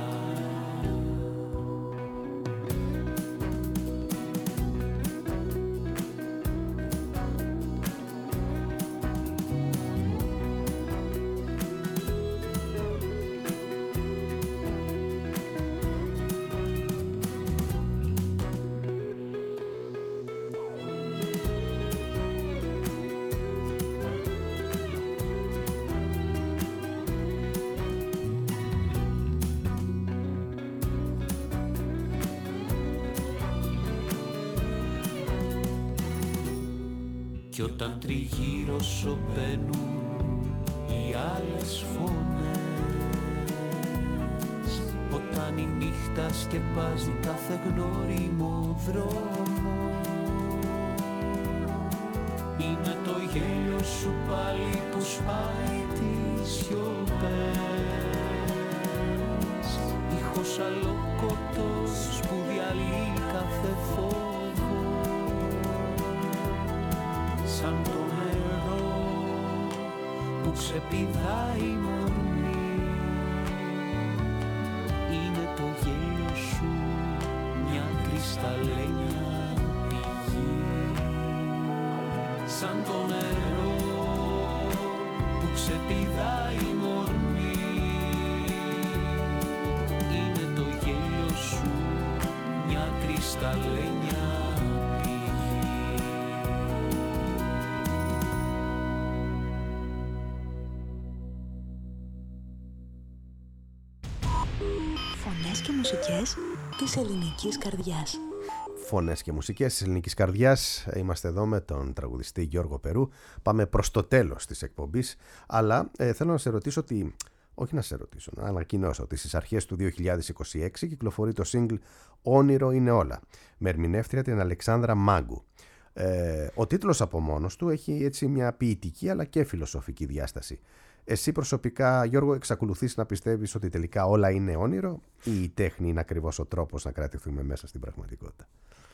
Κι όταν τριγύρω σωπαίνουν οι άλλες φωνές, όταν η νύχτα σκεπάζει κάθε γνώριμο δρόμο, είναι το γέλιο σου πάλι που σπάει τις σιωπές, ήχος αλόκοτος που διαλύει κάθε φόβο, σαν το νερό που ξεπηδάει μορφή. Είναι το γέλιο σου μια κρυσταλλένια πηγή, σαν το νερό που ξεπηδάει μορφή. Είναι το γέλιο σου μια κρυσταλλένια. Φωνές και μουσικές της ελληνικής καρδιάς. Φωνές και μουσικές της ελληνικής καρδιάς. Είμαστε εδώ με τον τραγουδιστή Γιώργο Περού. Πάμε προς το τέλος της εκπομπής. Αλλά θέλω να σε ρωτήσω ότι... Όχι να σε ρωτήσω, να ανακοινώσω ότι στις αρχές του 2026 κυκλοφορεί το single «Όνειρο είναι όλα» με ερμηνεύτρια την Αλεξάνδρα Μάγκου. Ο τίτλος από μόνος του έχει έτσι μια ποιητική αλλά και φιλοσοφική διάσταση. Εσύ προσωπικά, Γιώργο, εξακολουθείς να πιστεύεις ότι τελικά όλα είναι όνειρο ή η τέχνη είναι ακριβώς ο τρόπος να κρατηθούμε μέσα στην πραγματικότητα?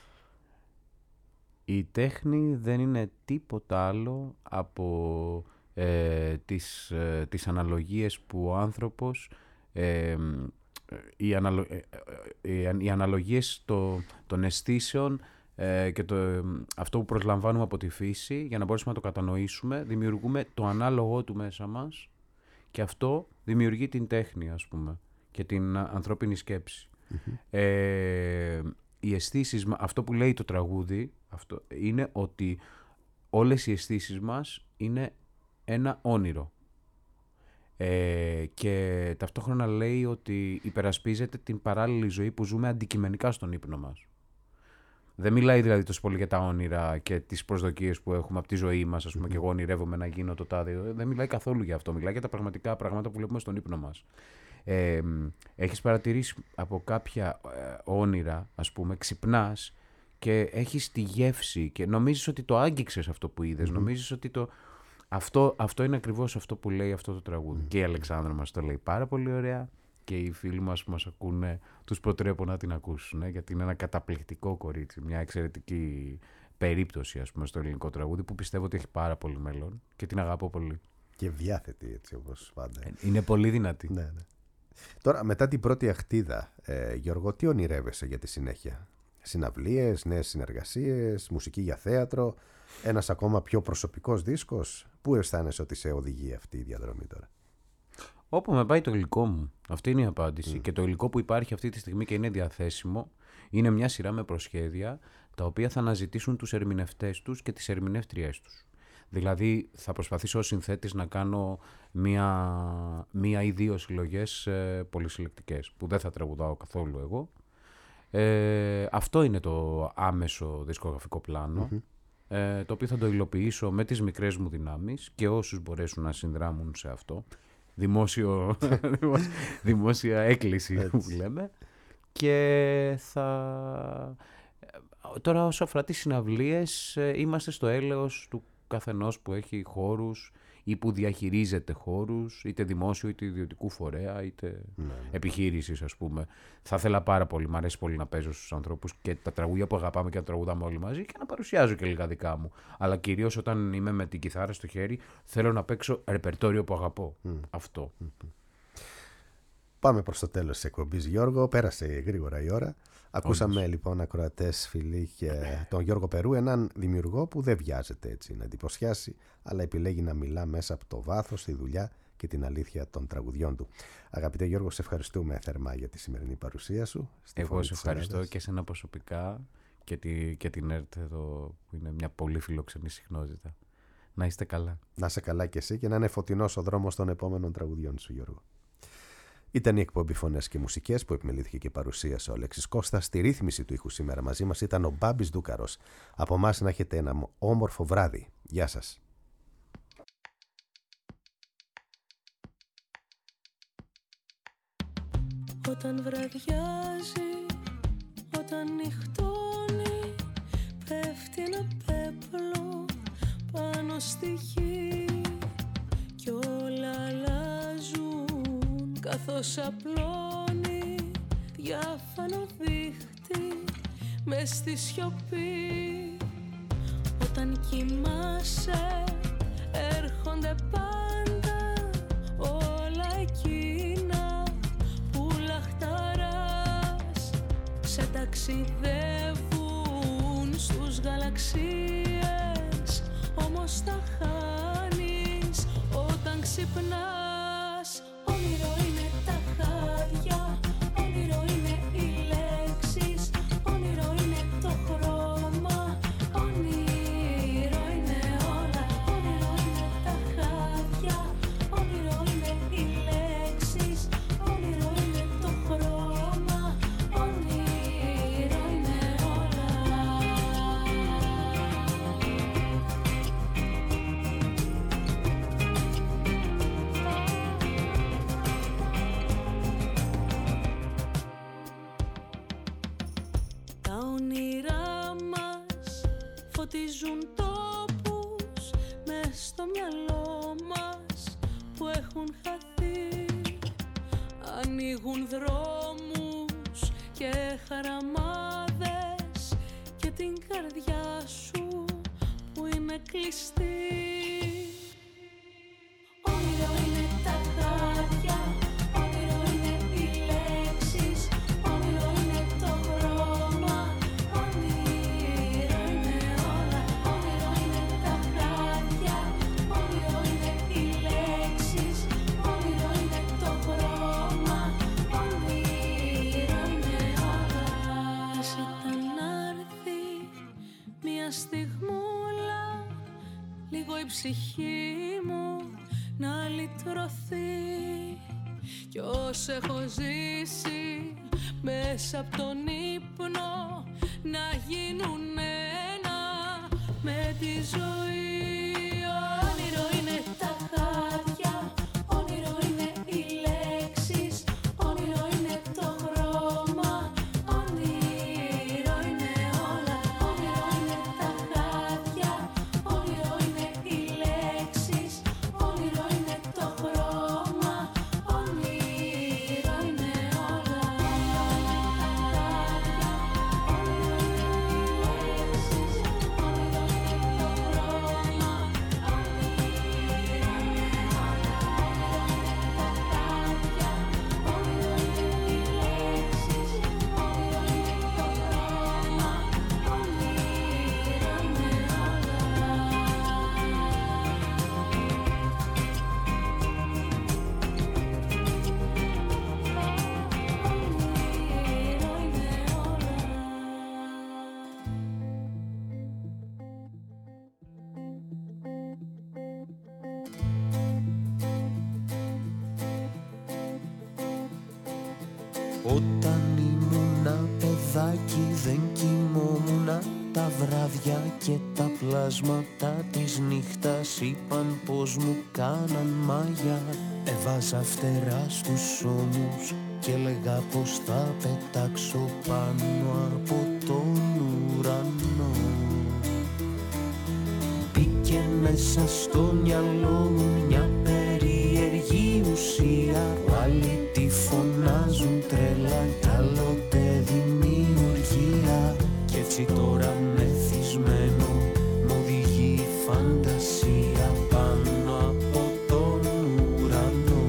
Η τέχνη δεν είναι τίποτα άλλο από τις αναλογίες που ο άνθρωπος, οι αναλογίες των αισθήσεων και αυτό που προσλαμβάνουμε από τη φύση, για να μπορέσουμε να το κατανοήσουμε, δημιουργούμε το ανάλογο του μέσα μας και αυτό δημιουργεί την τέχνη, ας πούμε, και την ανθρώπινη σκέψη. Οι αισθήσεις, αυτό που λέει το τραγούδι, αυτό, είναι ότι όλες οι αισθήσεις μας είναι ένα όνειρο. Και ταυτόχρονα λέει ότι υπερασπίζεται την παράλληλη ζωή που ζούμε αντικειμενικά στον ύπνο μας. Δεν μιλάει δηλαδή τόσο πολύ για τα όνειρα και τις προσδοκίες που έχουμε από τη ζωή μας, ας πούμε, και εγώ ονειρεύομαι να γίνω το τάδε. Δεν μιλάει καθόλου για αυτό. Μιλάει για τα πραγματικά πράγματα που βλέπουμε στον ύπνο μας. Έχεις παρατηρήσει από κάποια όνειρα, ας πούμε, ξυπνάς και έχεις τη γεύση και νομίζεις ότι το άγγιξες αυτό που είδες, νομίζεις ότι αυτό είναι ακριβώς αυτό που λέει αυτό το τραγούδι. Και η Αλεξάνδρα μας το λέει πάρα πολύ ωραία και οι φίλοι μας που μας ακούνε τους προτρέπω να την ακούσουν, γιατί είναι ένα καταπληκτικό κορίτσι, μια εξαιρετική περίπτωση, ας πούμε, στο ελληνικό τραγούδι που πιστεύω ότι έχει πάρα πολύ μέλλον και την αγαπώ πολύ. Και διάθετη, έτσι όπως πάντα. Είναι πολύ δυνατή. Ναι. Τώρα, μετά την πρώτη αχτίδα, Γιώργο, τι ονειρεύεσαι για τη συνέχεια? Συναυλίες, νέες συνεργασίες, μουσική για θέατρο, ένας ακόμα πιο προσωπικός δίσκος? Πού αισθάνεσαι ότι σε οδηγεί αυτή η διαδρομή τώρα? Όπου με πάει το υλικό μου. Αυτή είναι η απάντηση. Και το υλικό που υπάρχει αυτή τη στιγμή και είναι διαθέσιμο είναι μια σειρά με προσχέδια τα οποία θα αναζητήσουν τους ερμηνευτές τους και τις ερμηνεύτριές τους. Δηλαδή θα προσπαθήσω ως συνθέτης να κάνω μία ή δύο συλλογές πολυσυλλεκτικές που δεν θα τραγουδάω καθόλου εγώ. Αυτό είναι το άμεσο δισκογραφικό πλάνο, το οποίο θα το υλοποιήσω με τις μικρές μου δυνάμεις και όσους μπορέσουν να συνδράμουν σε αυτό. Δημόσια έκκληση που λέμε. Και τώρα όσο αφορά τις συναυλίες, είμαστε στο έλεος του καθενός που έχει χώρους ή που διαχειρίζεται χώρους, είτε δημόσιο είτε ιδιωτικού φορέα, είτε επιχείρησης, ας πούμε. Θα ήθελα πάρα πολύ, μ' αρέσει πολύ να παίζω στους ανθρώπους και τα τραγούδια που αγαπάμε και να τραγουδάμε όλοι μαζί και να παρουσιάζω και λίγα δικά μου. Αλλά κυρίως όταν είμαι με την κιθάρα στο χέρι, θέλω να παίξω ρεπερτόριο που αγαπώ. Αυτό. Πάμε προς το τέλος της εκπομπής, Γιώργο. Πέρασε γρήγορα η ώρα. Ακούσαμε λοιπόν, ακροατές, φίλοι, και τον Γιώργο Περού, έναν δημιουργό που δεν βιάζεται έτσι να εντυπωσιάσει, αλλά επιλέγει να μιλά μέσα από το βάθος, τη δουλειά και την αλήθεια των τραγουδιών του. Αγαπητέ Γιώργο, σε ευχαριστούμε θερμά για τη σημερινή παρουσία σου. Εγώ σε ευχαριστώ και εσένα προσωπικά και την ΕΡΤ εδώ, που είναι μια πολύ φιλοξενή συχνότητα. Να είστε καλά. Να είσαι καλά κι εσύ και να είναι φωτεινός ο δρόμος των επόμενων τραγουδιών σου, Γιώργο. Ήταν η εκπομπή Φωνές και Μουσικές που επιμελήθηκε και παρουσίασε ο Αλέξης Κώστας. Στη ρύθμιση του ήχου σήμερα μαζί μας ήταν ο Μπάμπης Δούκαρος. Από εμάς να έχετε ένα όμορφο βράδυ. Γεια σας. Όταν βραδιάζει, όταν νυχτώνει, πέφτει ένα πέπλο πάνω στη γη κι όλα αλλάζουν καθώς απλώνει διάφανο δίχτυ μες στη σιωπή. Όταν κοιμάσαι έρχονται πάντα όλα εκείνα που λαχταράς, σε ταξιδεύουν στους γαλαξίες, όμως τα χάνεις όταν ξυπνάς. Όνειρο είναι τα χάδια, όνειρο είναι οι λέξεις, όνειρο είναι το χρώμα, όνειρο είναι όλα. Όνειρο είναι τα χάδια, όνειρο είναι οι λέξεις, όνειρο είναι το χρώμα, όνειρο είναι όλα. Τα όνειρά μας φωτίζουν τόπους μες στο μυαλό μας που έχουν χαθεί. Ανοίγουν δρόμους και χαραμάδες και την καρδιά σου που είναι κλειστή. Όνειρο είναι τα χάδια, όνειρο είναι οι λέξεις, όνειρο είναι το χρώμα, όνειρο είναι όλα. Όνειρο είναι τα χάδια, όνειρο είναι οι λέξεις, όνειρο είναι το χρώμα, όνειρο είναι όλα. Ας ήταν να έρθει μια στιγμούλα, λίγο η ψυχή μου να λυτρωθεί κι όσο έχω ζήσει μέσα από τον ύπνο να γίνουν ένα με τη ζωή. Όνειρο είναι τα χάδια, όνειρο είναι οι λέξεις, όνειρο είναι το χρώμα, όνειρο είναι όλα. Όνειρο είναι τα χάδια, όνειρο είναι οι λέξεις, όνειρο είναι το χρώμα, όνειρο είναι όλα. Όταν ήμουνα παιδάκι δεν κοιμόμουνα τα βράδια και τα πλάσματα της νύχτας είπαν πως μου κάναν μάγια. Έβαζα φτερά στους ώμους και έλεγα πως θα πετάξω πάνω από τον ουρανό. Μπήκε μέσα στο μυαλό μου μια περίεργη ουσία, άλλοι τη φωνάζουν τρέλα κι άλλοτε δημιουργία. Κι έτσι τώρα μεθυσμένο μ' οδηγεί η φαντασία πάνω από τον ουρανό.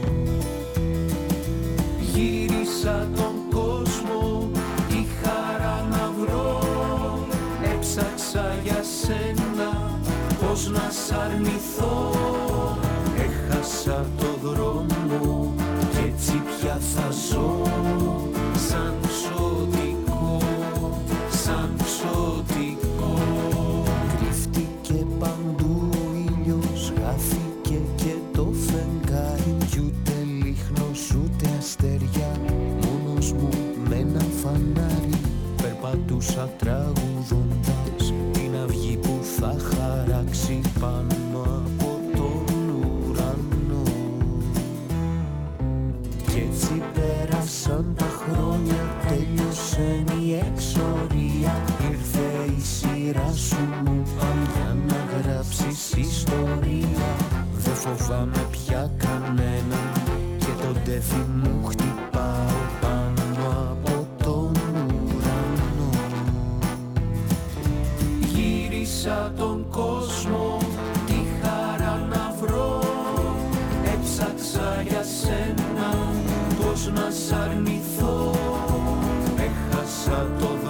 Γύρισα τον κόσμο, τη χαρά να βρω, έψαξα για σένα πώς να σ' αρνηθώ. Έχασα το δρόμο κι έτσι πια θα ζω σαν ψωτικό, σαν ψωτικό. Κρύφτηκε παντού ο ήλιος, χάθηκε και το φεγγάρι κι ούτε λίχνος ούτε αστέρια, μόνος μου με ένα φανάρι. Περπατούσα τραγουδώντας την αυγή που θα χαράξει πάνω από τον ουρανό. Κι έτσι πέρασαν τα χρόνια, τέλειωσε η εξορία. Ήρθε η σειρά σου μου για να γράψεις ιστορία. Δεν φοβάμαι πια κανέναν και τον τέφι μου χτυπάω πάνω από τον ουρανό. Γύρισα τον κόσμο, τη χαρά να βρω, έψαξα για σένα πώς να σ' αρνηθώ. Έχασα το